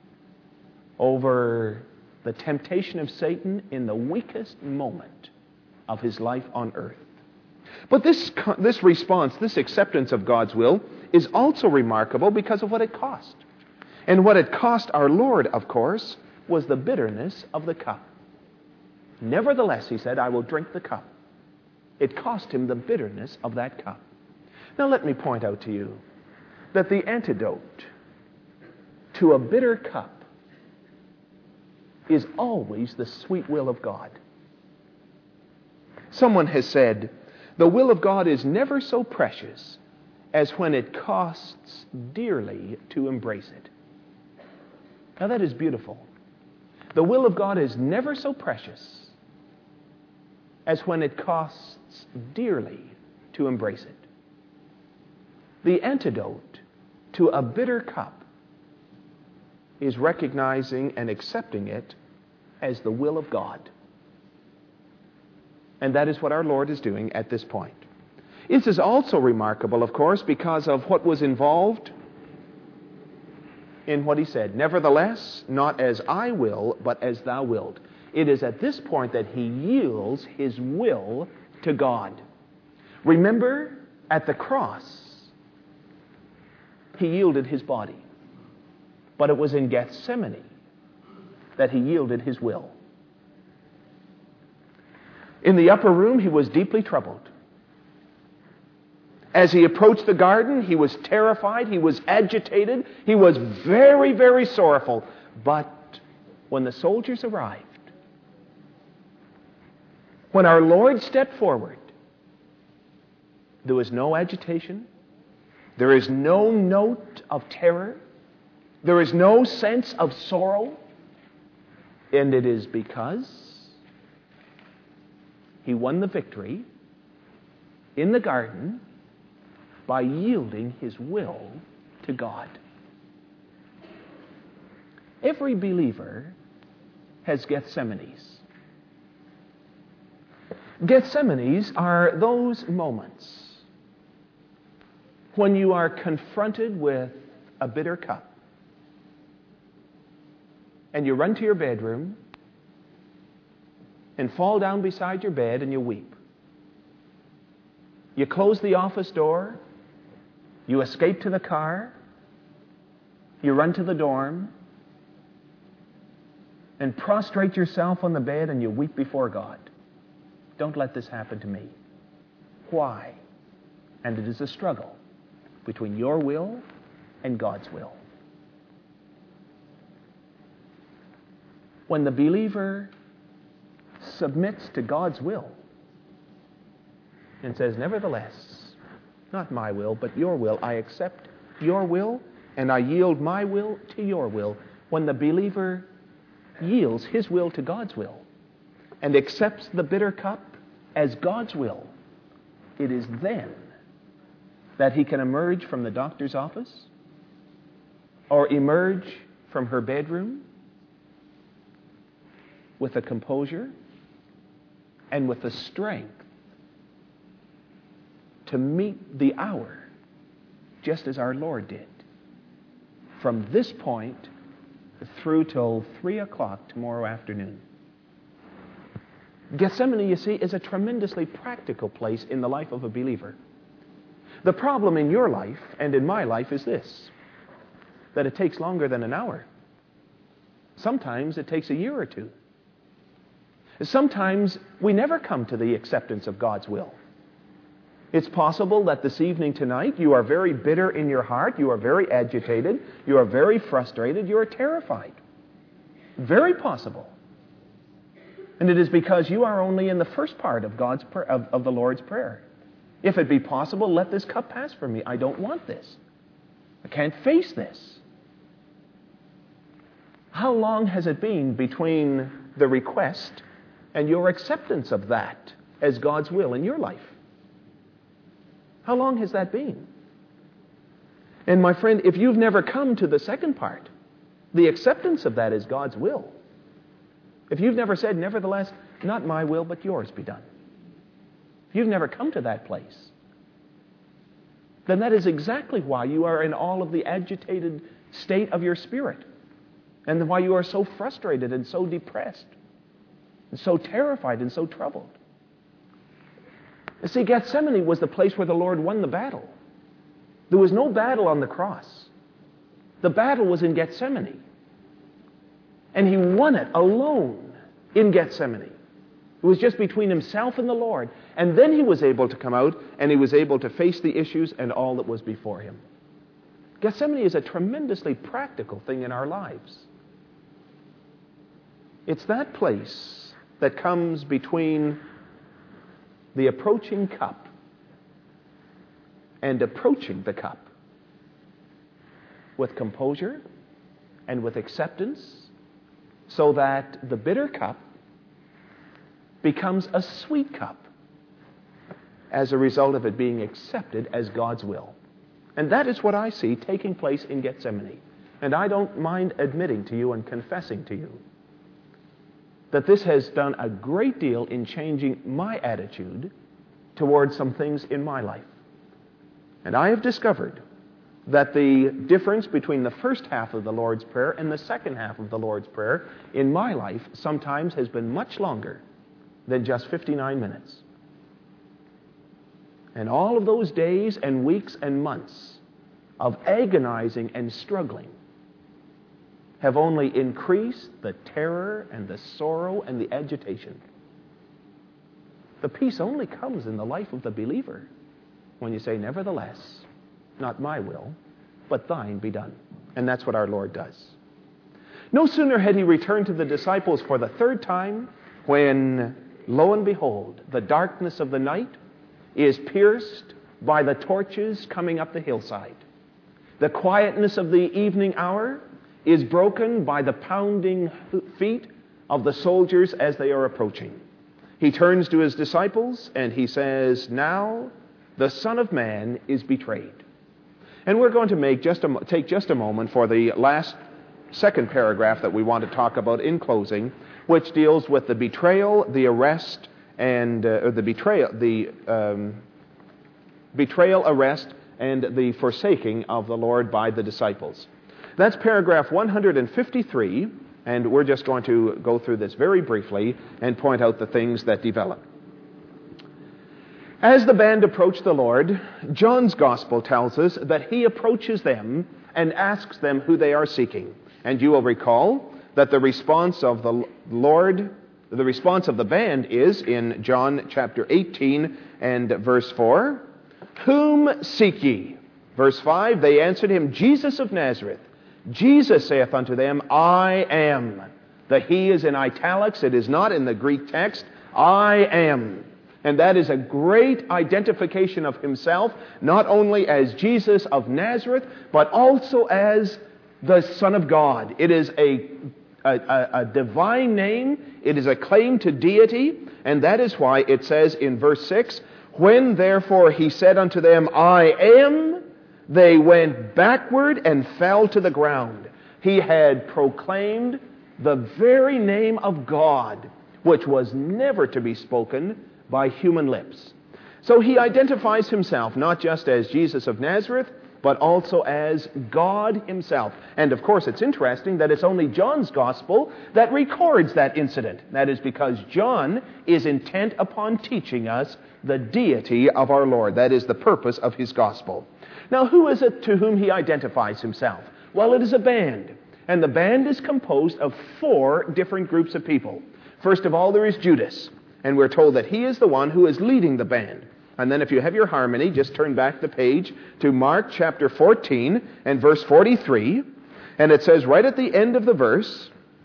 over the temptation of Satan in the weakest moment of his life on earth. But this response, this acceptance of God's will, is also remarkable because of what it cost. And what it cost our Lord, of course, was the bitterness of the cup. Nevertheless, he said, I will drink the cup. It cost him the bitterness of that cup. Now let me point out to you that the antidote to a bitter cup is always the sweet will of God. Someone has said, the will of God is never so precious as when it costs dearly to embrace it. Now that is beautiful. The will of God is never so precious as when it costs dearly to embrace it. The antidote to a bitter cup is recognizing and accepting it as the will of God. And that is what our Lord is doing at this point. This is also remarkable, of course, because of what was involved in what he said. Nevertheless, not as I will, but as thou wilt. It is at this point that he yields his will to God. Remember, at the cross, he yielded his body. But it was in Gethsemane that he yielded his will. In the upper room, he was deeply troubled. As he approached the garden, he was terrified, he was agitated, he was very, very sorrowful. But when the soldiers arrived, when our Lord stepped forward, there was no agitation, there is no note of terror, there is no sense of sorrow, and it is because he won the victory in the garden by yielding his will to God. Every believer has Gethsemanes. Gethsemanes are those moments when you are confronted with a bitter cup and you run to your bedroom and fall down beside your bed and you weep. You close the office door, you escape to the car, you run to the dorm and prostrate yourself on the bed and you weep before God. Don't let this happen to me. Why? And it is a struggle. between your will and God's will. When the believer submits to God's will and says, nevertheless, not my will, but your will, I accept your will and I yield my will to your will. When the believer yields his will to God's will and accepts the bitter cup as God's will, it is then that he can emerge from the doctor's office or emerge from her bedroom with the composure and with the strength to meet the hour just as our Lord did. From this point through till 3 o'clock tomorrow afternoon. Gethsemane, you see, is a tremendously practical place in the life of a believer. The problem in your life and in my life is this, that it takes longer than an hour. Sometimes it takes a year or two. Sometimes we never come to the acceptance of God's will. It's possible that this evening tonight you are very bitter in your heart, you are very agitated, you are very frustrated, you are terrified. Very possible. And it is because you are only in the first part of of the Lord's Prayer. If it be possible, let this cup pass from me. I don't want this. I can't face this. How long has it been between the request and your acceptance of that as God's will in your life? How long has that been? And my friend, if you've never come to the second part, the acceptance of that as God's will, if you've never said, nevertheless, not my will, but yours be done, if you've never come to that place, then that is exactly why you are in all of the agitated state of your spirit, and why you are so frustrated and so depressed, and so terrified and so troubled. You see, Gethsemane was the place where the Lord won the battle. There was no battle on the cross. The battle was in Gethsemane. And he won it alone in Gethsemane. It was just between himself and the Lord. And then he was able to come out and he was able to face the issues and all that was before him. Gethsemane is a tremendously practical thing in our lives. It's that place that comes between the approaching cup and approaching the cup with composure and with acceptance, so that the bitter cup becomes a sweet cup as a result of it being accepted as God's will. And that is what I see taking place in Gethsemane. And I don't mind admitting to you and confessing to you that this has done a great deal in changing my attitude towards some things in my life. And I have discovered that the difference between the first half of the Lord's Prayer and the second half of the Lord's Prayer in my life sometimes has been much longer than just 59 minutes. And all of those days and weeks and months of agonizing and struggling have only increased the terror and the sorrow and the agitation. The peace only comes in the life of the believer when you say, nevertheless, not my will, but thine be done. And that's what our Lord does. No sooner had he returned to the disciples for the third time when, lo and behold, the darkness of the night is pierced by the torches coming up the hillside. The quietness of the evening hour is broken by the pounding feet of the soldiers as they are approaching. He turns to his disciples and he says, now the Son of Man is betrayed. And we're going to take just a moment for the last second paragraph that we want to talk about in closing, which deals with the betrayal, the arrest, and betrayal, arrest, and the forsaking of the Lord by the disciples. That's paragraph 153, and we're just going to go through this very briefly and point out the things that develop. As the band approached the Lord, John's Gospel tells us that he approaches them and asks them who they are seeking. And you will recall that the response of the band is in John chapter 18 and verse 4. Whom seek ye? Verse 5, they answered him, Jesus of Nazareth. Jesus saith unto them, I am. The he is in italics. It is not in the Greek text. I am. And that is a great identification of himself, not only as Jesus of Nazareth, but also as the Son of God. It is a divine name. It is a claim to deity. And that is why it says in verse 6, when therefore he said unto them, I am, they went backward and fell to the ground. He had proclaimed the very name of God, which was never to be spoken by human lips. So he identifies himself not just as Jesus of Nazareth, but also as God himself. And of course, it's interesting that it's only John's gospel that records that incident. That is because John is intent upon teaching us the deity of our Lord. That is the purpose of his gospel. Now, who is it to whom he identifies himself? Well, it is a band. And the band is composed of 4 different groups of people. First of all, there is Judas. And we're told that he is the one who is leading the band. And then if you have your harmony, just turn back the page to Mark chapter 14 and verse 43. And it says right at the end of the verse,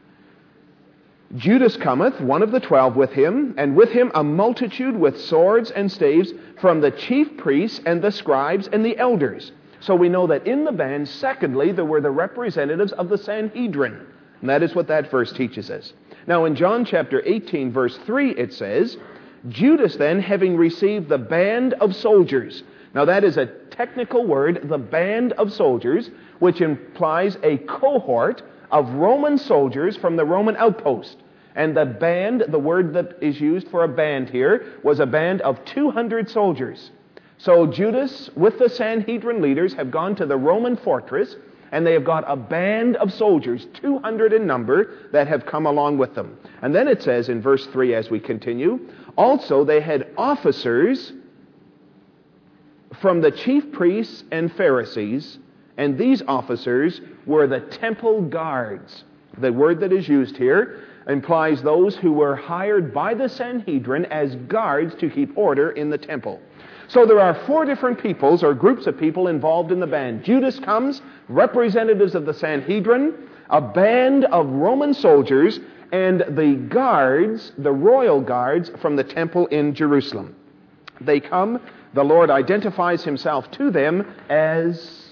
Judas cometh, one of the 12 with him, and with him a multitude with swords and staves from the chief priests and the scribes and the elders. So we know that in the band, secondly, there were the representatives of the Sanhedrin. And that is what that verse teaches us. Now in John chapter 18 verse 3 it says, Judas then, having received the band of soldiers. Now that is a technical word, the band of soldiers, which implies a cohort of Roman soldiers from the Roman outpost. And the band, the word that is used for a band here, was a band of 200 soldiers. So Judas, with the Sanhedrin leaders, have gone to the Roman fortress, and they have got a band of soldiers, 200 in number, that have come along with them. And then it says in verse 3 as we continue, also they had officers from the chief priests and Pharisees, and these officers were the temple guards. The word that is used here implies those who were hired by the Sanhedrin as guards to keep order in the temple. So there are 4 different peoples or groups of people involved in the band. Judas comes, representatives of the Sanhedrin, a band of Roman soldiers, and the guards, the royal guards from the temple in Jerusalem. They come, the Lord identifies himself to them as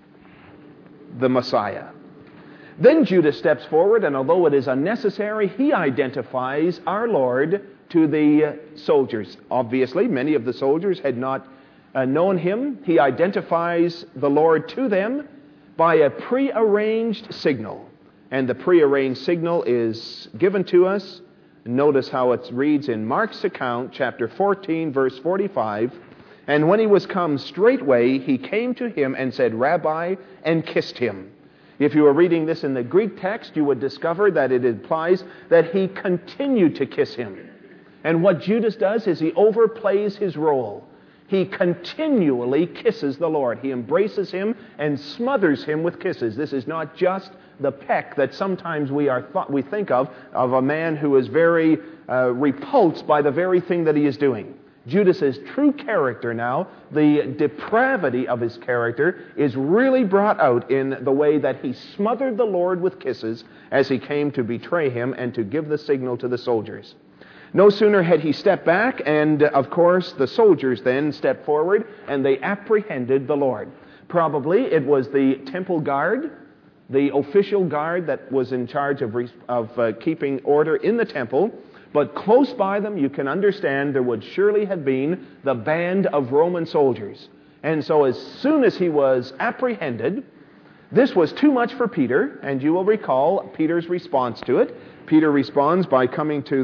the Messiah. Then Judas steps forward, and although it is unnecessary, he identifies our Lord to the soldiers. Obviously, many of the soldiers had not known him. He identifies the Lord to them by a prearranged signal. And the prearranged signal is given to us. Notice how it reads in Mark's account, chapter 14, verse 45. And when he was come straightway, he came to him and said, Rabbi, and kissed him. If you were reading this in the Greek text, you would discover that it implies that he continued to kiss him. And what Judas does is he overplays his role. He continually kisses the Lord. He embraces him and smothers him with kisses. This is not just the peck that sometimes we think of a man who is very repulsed by the very thing that he is doing. Judas's true character now, the depravity of his character, is really brought out in the way that he smothered the Lord with kisses as he came to betray him and to give the signal to the soldiers. No sooner had he stepped back, and of course the soldiers then stepped forward and they apprehended the Lord. Probably it was the temple guard, the official guard that was in charge of keeping order in the temple. But close by them, you can understand, there would surely have been the band of Roman soldiers. And so as soon as he was apprehended, this was too much for Peter, and you will recall Peter's response to it. Peter responds by coming to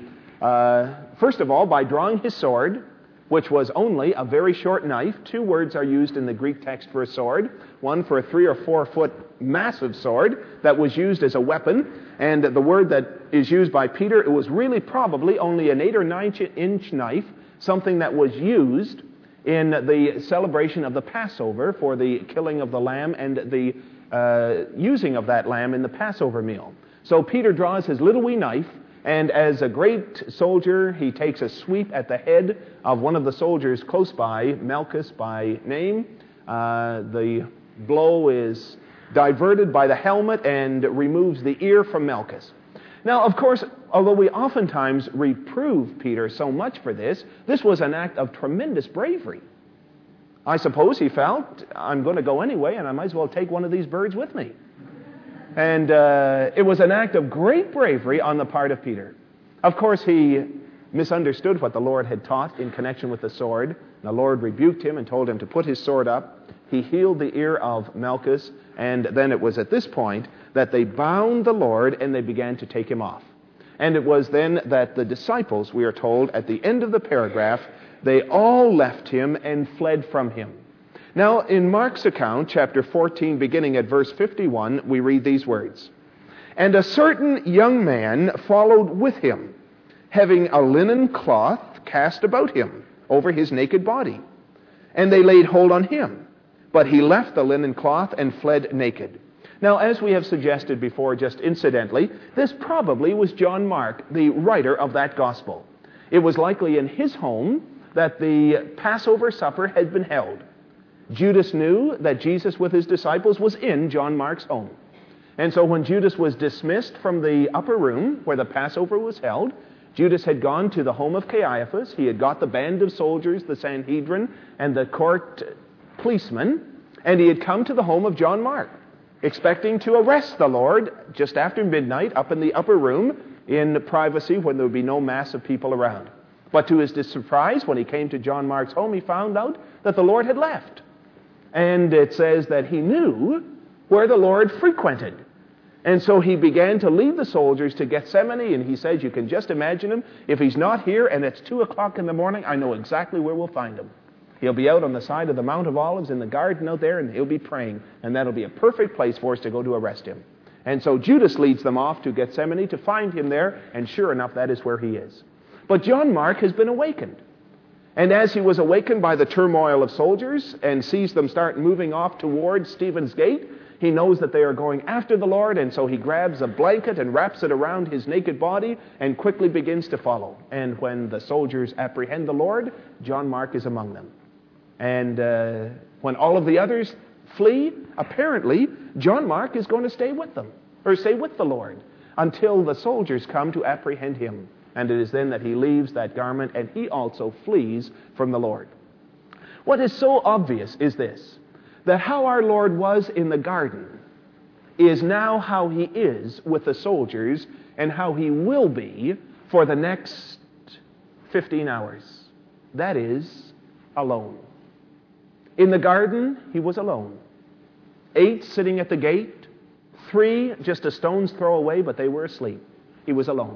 first of all, by drawing his sword, which was only a very short knife. 2 words are used in the Greek text for a sword. One for a 3 or 4 foot massive sword that was used as a weapon. And the word that is used by Peter, it was really probably only an 8 or 9 inch knife, something that was used in the celebration of the Passover for the killing of the lamb and the using of that lamb in the Passover meal. So Peter draws his little wee knife, and as a great soldier, he takes a sweep at the head of one of the soldiers close by, Malchus by name, The blow is diverted by the helmet and removes the ear from Malchus. Now, of course, although we oftentimes reprove Peter so much for this, this was an act of tremendous bravery. I suppose he felt, I'm going to go anyway, and I might as well take one of these birds with me. And it was an act of great bravery on the part of Peter. Of course, he misunderstood what the Lord had taught in connection with the sword. The Lord rebuked him and told him to put his sword up. He healed the ear of Malchus, and then it was at this point that they bound the Lord and they began to take him off. And it was then that the disciples, we are told at the end of the paragraph, they all left him and fled from him. Now, in Mark's account, chapter 14, beginning at verse 51, we read these words. And a certain young man followed with him, having a linen cloth cast about him over his naked body. And they laid hold on him. But he left the linen cloth and fled naked. Now, as we have suggested before, just incidentally, this probably was John Mark, the writer of that gospel. It was likely in his home that the Passover supper had been held. Judas knew that Jesus with his disciples was in John Mark's home. And so when Judas was dismissed from the upper room where the Passover was held, Judas had gone to the home of Caiaphas. He had got the band of soldiers, the Sanhedrin, and the court policemen, and he had come to the home of John Mark, expecting to arrest the Lord just after midnight up in the upper room in privacy when there would be no mass of people around. But to his surprise, when he came to John Mark's home, he found out that the Lord had left. And it says that he knew where the Lord frequented. And so he began to lead the soldiers to Gethsemane, and he says, you can just imagine him. If he's not here and it's 2 o'clock in the morning, I know exactly where we'll find him. He'll be out on the side of the Mount of Olives in the garden out there, and he'll be praying. And that'll be a perfect place for us to go to arrest him. And so Judas leads them off to Gethsemane to find him there, and sure enough, that is where he is. But John Mark has been awakened. And as he was awakened by the turmoil of soldiers and sees them start moving off towards Stephen's Gate, he knows that they are going after the Lord, and so he grabs a blanket and wraps it around his naked body and quickly begins to follow. And when the soldiers apprehend the Lord, John Mark is among them. And when all of the others flee, apparently John Mark is going to stay with them, or stay with the Lord, until the soldiers come to apprehend him. And it is then that he leaves that garment and he also flees from the Lord. What is so obvious is this, that how our Lord was in the garden is now how he is with the soldiers and how he will be for the next 15 hours. That is, alone. In the garden, he was alone. 8 sitting at the gate, 3 just a stone's throw away, but they were asleep. He was alone.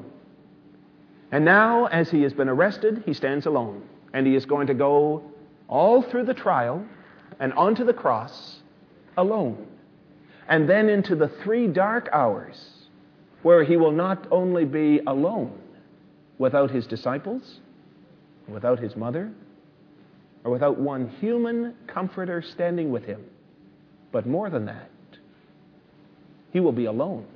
And now, as he has been arrested, he stands alone. And he is going to go all through the trial and onto the cross alone. And then into the 3 dark hours where he will not only be alone without his disciples, without his mother, or without one human comforter standing with him, but more than that, he will be alone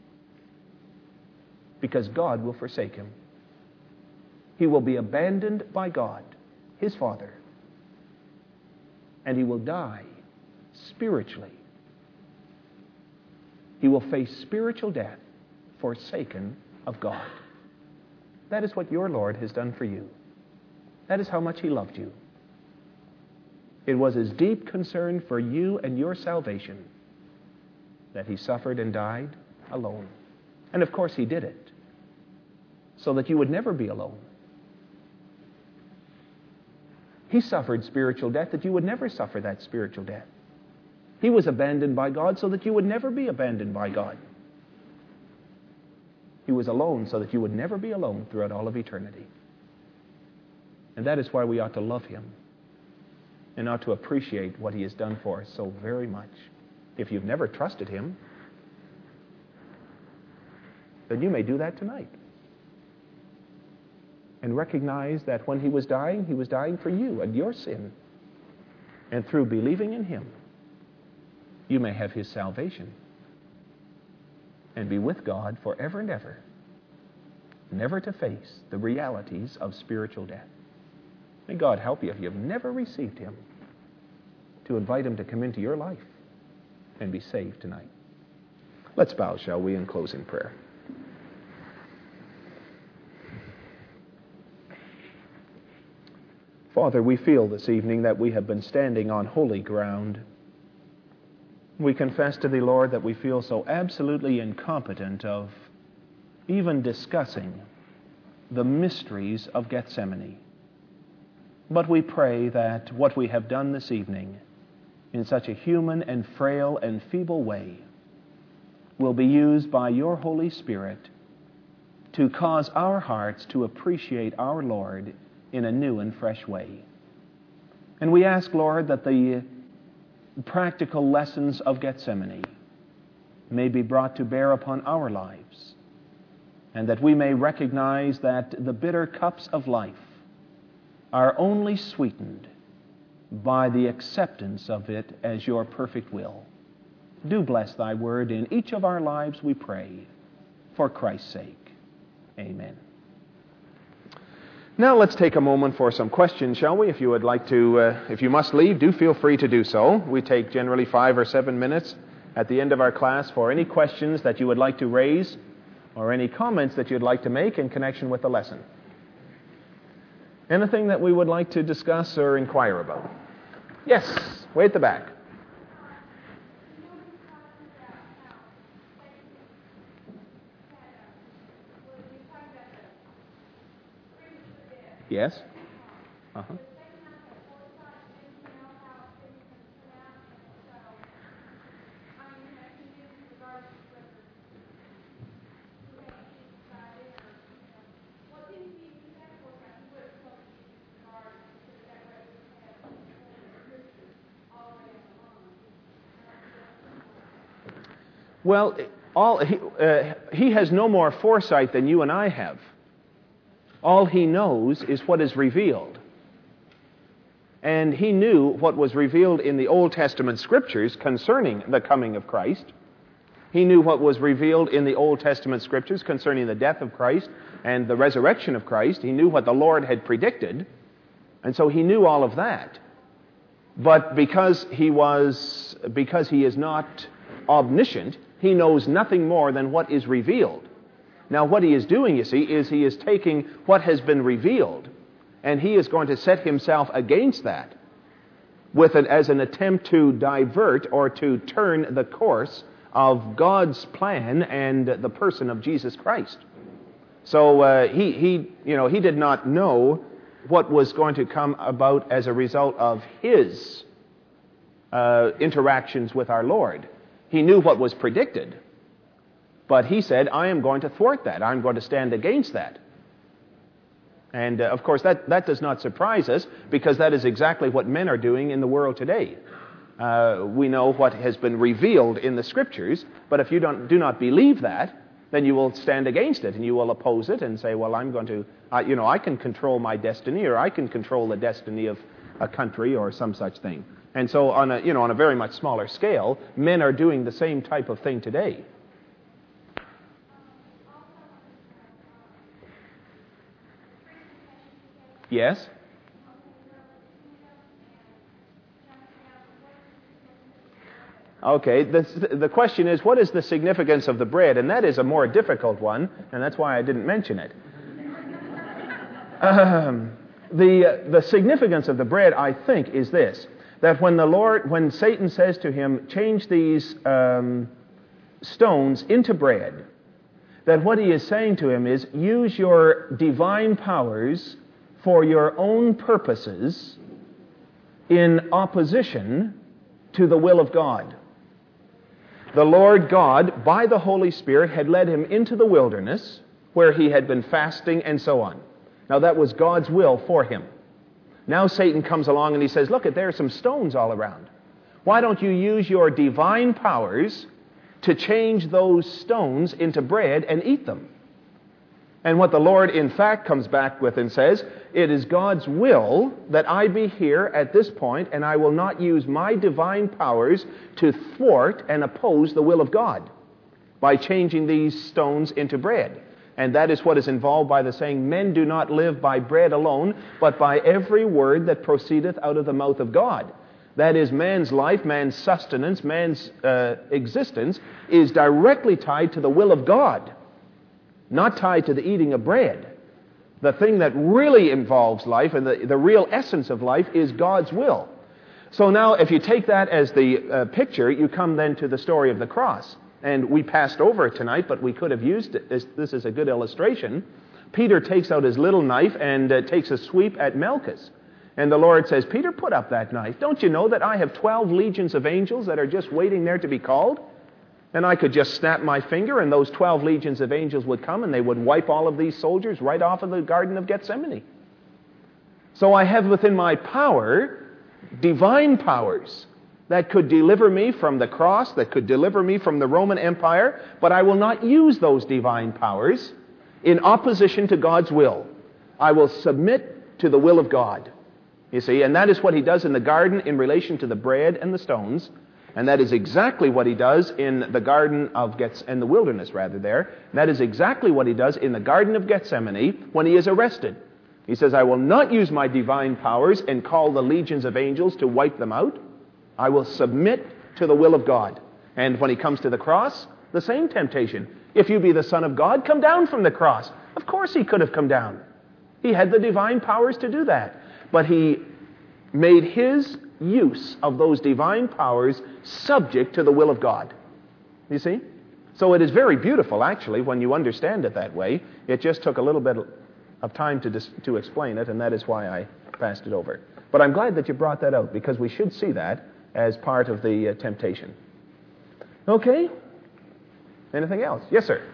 because God will forsake him. He will be abandoned by God, his Father, and he will die spiritually. He will face spiritual death, forsaken of God. That is what your Lord has done for you. That is how much he loved you. It was his deep concern for you and your salvation that he suffered and died alone. And of course he did it so that you would never be alone. He suffered spiritual death that you would never suffer that spiritual death. He was abandoned by God so that you would never be abandoned by God. He was alone so that you would never be alone throughout all of eternity. And that is why we ought to love him and ought to appreciate what he has done for us so very much. If you've never trusted him, then you may do that tonight. And recognize that when he was dying for you and your sin. And through believing in him, you may have his salvation and be with God forever and ever, never to face the realities of spiritual death. May God help you if you've never received him. to invite him to come into your life and be saved tonight. Let's bow, shall we, in closing prayer. Father, we feel this evening that we have been standing on holy ground. We confess to Thee, Lord, that we feel so absolutely incompetent of even discussing the mysteries of Gethsemane. But we pray that what we have done this evening in such a human and frail and feeble way will be used by Your Holy Spirit to cause our hearts to appreciate our Lord in a new and fresh way. And we ask, Lord, that the practical lessons of Gethsemane may be brought to bear upon our lives, and that we may recognize that the bitter cups of life are only sweetened by the acceptance of it as Your perfect will. Do bless Thy word in each of our lives, we pray, for Christ's sake. Amen. Now let's take a moment for some questions, shall we? If you would like to, if you must leave, do feel free to do so. We take generally 5 or 7 minutes at the end of our class for any questions that you would like to raise or any comments that you'd like to make in connection with the lesson. Anything that we would like to discuss or inquire about? Yes, way at the back. Yes? Uh-huh. Well, he has no more foresight than you and I have. All he knows is what is revealed. And he knew what was revealed in the Old Testament Scriptures concerning the coming of Christ. He knew what was revealed in the Old Testament Scriptures concerning the death of Christ and the resurrection of Christ. He knew what the Lord had predicted. And so he knew all of that. But because he is not omniscient, he knows nothing more than what is revealed. Now, what he is doing, you see, is he is taking what has been revealed, and he is going to set himself against that as an attempt to divert or to turn the course of God's plan and the person of Jesus Christ. So he did not know what was going to come about as a result of his interactions with our Lord. He knew what was predicted. But he said, I am going to thwart that. I'm going to stand against that. And, of course, that does not surprise us, because that is exactly what men are doing in the world today. We know what has been revealed in the Scriptures, but if you do not believe that, then you will stand against it, and you will oppose it and say, well, I'm going to, I can control my destiny, or I can control the destiny of a country or some such thing. And so on a very much smaller scale, men are doing the same type of thing today. Yes? Okay, the question is, what is the significance of the bread? And that is a more difficult one, and that's why I didn't mention it. The significance of the bread, I think, is this, that when Satan says to him, change these stones into bread, that what he is saying to him is, use your divine powers for your own purposes in opposition to the will of God. The Lord God, by the Holy Spirit, had led him into the wilderness where he had been fasting and so on. Now that was God's will for him. Now Satan comes along and he says, look, there are some stones all around. Why don't you use your divine powers to change those stones into bread and eat them? And what the Lord, in fact, comes back with and says, it is God's will that I be here at this point, and I will not use my divine powers to thwart and oppose the will of God by changing these stones into bread. And that is what is involved by the saying, men do not live by bread alone, but by every word that proceedeth out of the mouth of God. That is, man's life, man's sustenance, man's existence is directly tied to the will of God, not tied to the eating of bread. The thing that really involves life and the real essence of life is God's will. So now, if you take that as the picture, you come then to the story of the cross. And we passed over it tonight, but we could have used it. This is a good illustration. Peter takes out his little knife and takes a sweep at Malchus. And the Lord says, Peter, put up that knife. Don't you know that I have 12 legions of angels that are just waiting there to be called? And I could just snap my finger and those 12 legions of angels would come and they would wipe all of these soldiers right off of the Garden of Gethsemane. So I have within my power divine powers that could deliver me from the cross, that could deliver me from the Roman Empire, but I will not use those divine powers in opposition to God's will. I will submit to the will of God. You see, and that is what he does in the garden in relation to the bread and the stones, and that is exactly what he does in the garden of in the wilderness rather there. And that is exactly what he does in the Garden of Gethsemane when he is arrested. He says, I will not use my divine powers and call the legions of angels to wipe them out. I will submit to the will of God. And when he comes to the cross, the same temptation. If you be the Son of God, come down from the cross. Of course he could have come down. He had the divine powers to do that. But he made his use of those divine powers subject to the will of God. You see? So it is very beautiful, actually, when you understand it that way. It just took a little bit of time to explain it, and that is why I passed it over. But I'm glad that you brought that out, because we should see that as part of the temptation. Okay? Anything else? Yes, sir.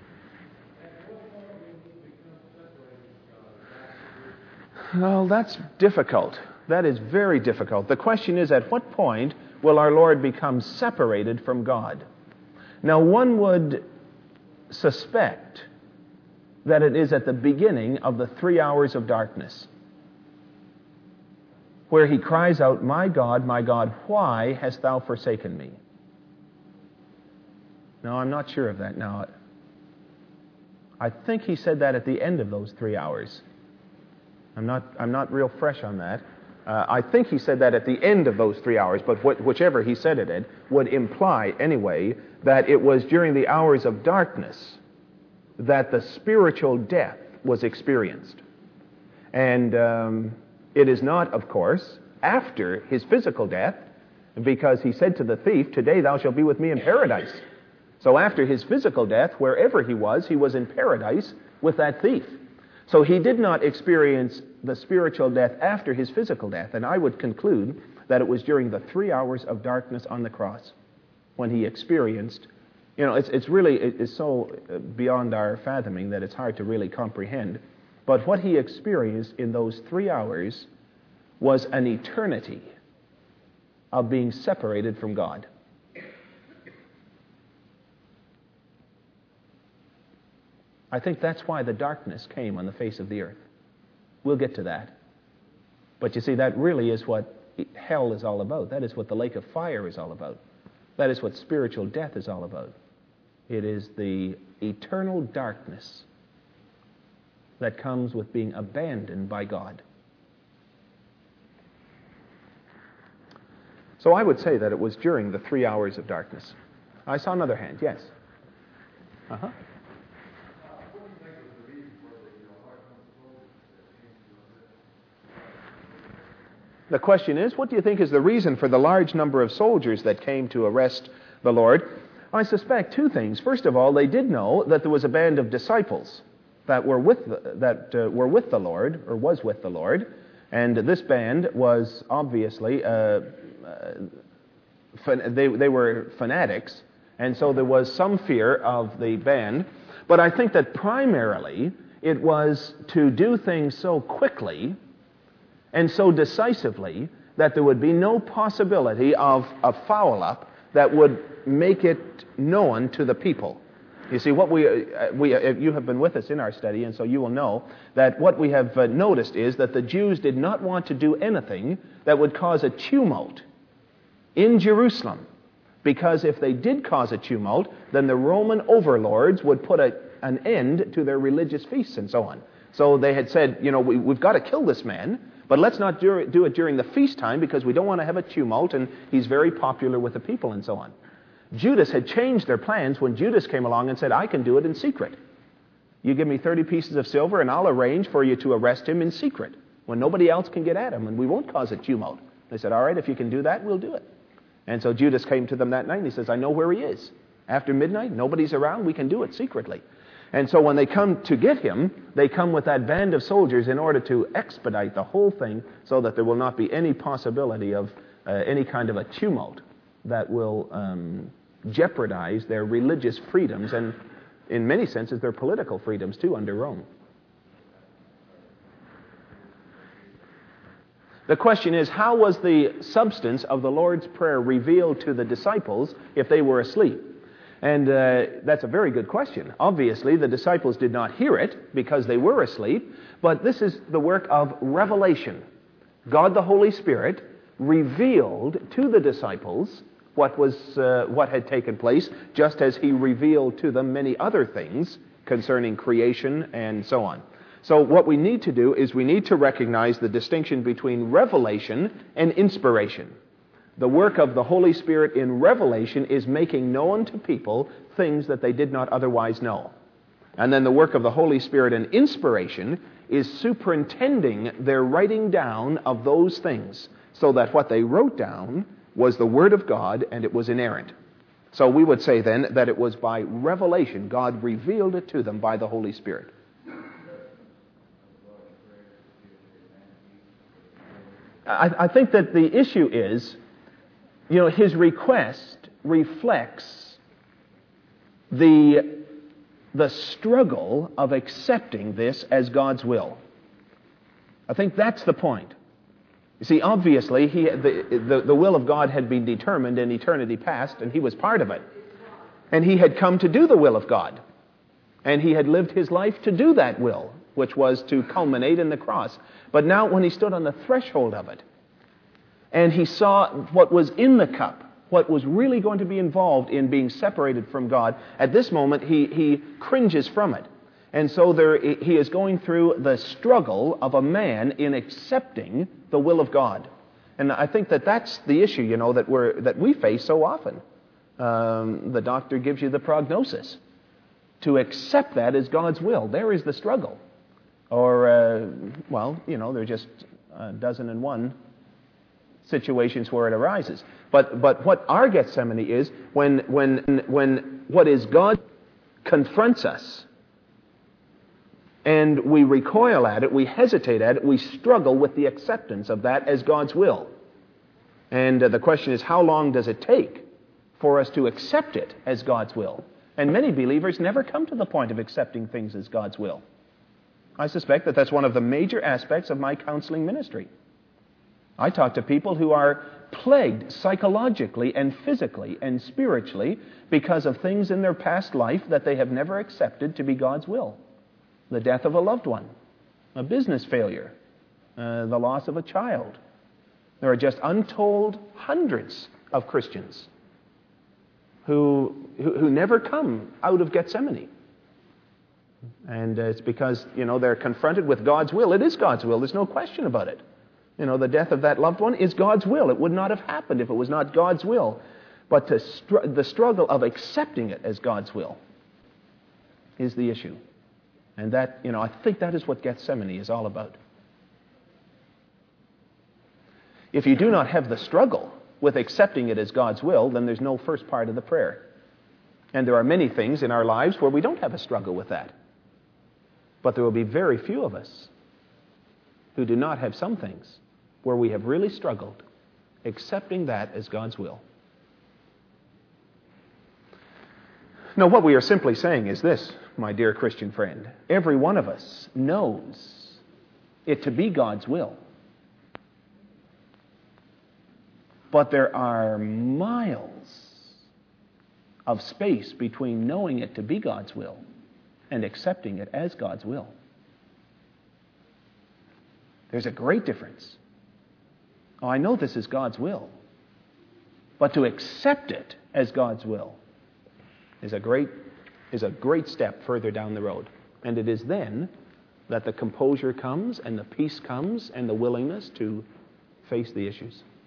Well, that's difficult. That is very difficult. The question is, at what point will our Lord become separated from God? Now, one would suspect that it is at the beginning of the 3 hours of darkness, where he cries out, my God, why hast thou forsaken me? No, I'm not sure of that now. I think he said that at the end of those 3 hours. I'm not real fresh on that. I think he said that at the end of those 3 hours, but whichever he said it in would imply, anyway, that it was during the hours of darkness that the spiritual death was experienced. And it is not, of course, after his physical death, because he said to the thief, today thou shalt be with me in paradise. So after his physical death, wherever he was in paradise with that thief. So he did not experience the spiritual death after his physical death. And I would conclude that it was during the 3 hours of darkness on the cross when he experienced, it's so beyond our fathoming that it's hard to really comprehend. But what he experienced in those 3 hours was an eternity of being separated from God. I think that's why the darkness came on the face of the earth. We'll get to that. But you see, that really is what hell is all about. That is what the lake of fire is all about. That is what spiritual death is all about. It is the eternal darkness that comes with being abandoned by God. So I would say that it was during the 3 hours of darkness. I saw another hand. Yes. Uh-huh. The question is, what do you think is the reason for the large number of soldiers that came to arrest the Lord? I suspect two things. First of all, they did know that there was a band of disciples that were with the Lord, or was with the Lord, and this band was obviously they were fanatics, and so there was some fear of the band. But I think that primarily it was to do things so quickly and so decisively that there would be no possibility of a foul-up that would make it known to the people. You see, what you have been with us in our study, and so you will know that what we have noticed is that the Jews did not want to do anything that would cause a tumult in Jerusalem, because if they did cause a tumult, then the Roman overlords would put an end to their religious feasts and so on. So they had said, we've got to kill this man, But let's not do it during the feast time because we don't want to have a tumult, and he's very popular with the people and so on. Judas had changed their plans when Judas came along and said, I can do it in secret. You give me 30 pieces of silver and I'll arrange for you to arrest him in secret when nobody else can get at him and we won't cause a tumult. They said, all right, if you can do that, we'll do it. And so Judas came to them that night and he says, I know where he is. After midnight, nobody's around, we can do it secretly. And so when they come to get him, they come with that band of soldiers in order to expedite the whole thing so that there will not be any possibility of any kind of a tumult that will jeopardize their religious freedoms and, in many senses, their political freedoms too under Rome. The question is, how was the substance of the Lord's Prayer revealed to the disciples if they were asleep? And that's a very good question. Obviously, the disciples did not hear it because they were asleep, but this is the work of revelation. God the Holy Spirit revealed to the disciples what had taken place, just as he revealed to them many other things concerning creation and so on. So what we need to do is we need to recognize the distinction between revelation and inspiration. The work of the Holy Spirit in revelation is making known to people things that they did not otherwise know. And then the work of the Holy Spirit in inspiration is superintending their writing down of those things so that what they wrote down was the Word of God and it was inerrant. So we would say then that it was by revelation. God revealed it to them by the Holy Spirit. I think that the issue is, his request reflects the struggle of accepting this as God's will. I think that's the point. You see, obviously, the will of God had been determined in eternity past, and he was part of it. And he had come to do the will of God. And he had lived his life to do that will, which was to culminate in the cross. But now when he stood on the threshold of it, and he saw what was in the cup, what was really going to be involved in being separated from God, at this moment he cringes from it. And so he is going through the struggle of a man in accepting the will of God. And I think that that's the issue, that we face so often. The doctor gives you the prognosis. To accept that as God's will, there is the struggle. Or, there are just a dozen and one situations where it arises. But what our Gethsemane is, when what is God confronts us, and we recoil at it, we hesitate at it, we struggle with the acceptance of that as God's will. And the question is, how long does it take for us to accept it as God's will? And many believers never come to the point of accepting things as God's will. I suspect that that's one of the major aspects of my counseling ministry. I talk to people who are plagued psychologically and physically and spiritually because of things in their past life that they have never accepted to be God's will. The death of a loved one, a business failure, the loss of a child. There are just untold hundreds of Christians who never come out of Gethsemane. And it's because, they're confronted with God's will. It is God's will. There's no question about it. The death of that loved one is God's will. It would not have happened if it was not God's will. But the struggle of accepting it as God's will is the issue. And that, I think that is what Gethsemane is all about. If you do not have the struggle with accepting it as God's will, then there's no first part of the prayer. And there are many things in our lives where we don't have a struggle with that. But there will be very few of us who do not have some things where we have really struggled accepting that as God's will. Now, what we are simply saying is this, my dear Christian friend. Every one of us knows it to be God's will. But there are miles of space between knowing it to be God's will and accepting it as God's will. There's a great difference. Oh, I know this is God's will. But to accept it as God's will is a great step further down the road. And it is then that the composure comes and the peace comes and the willingness to face the issues.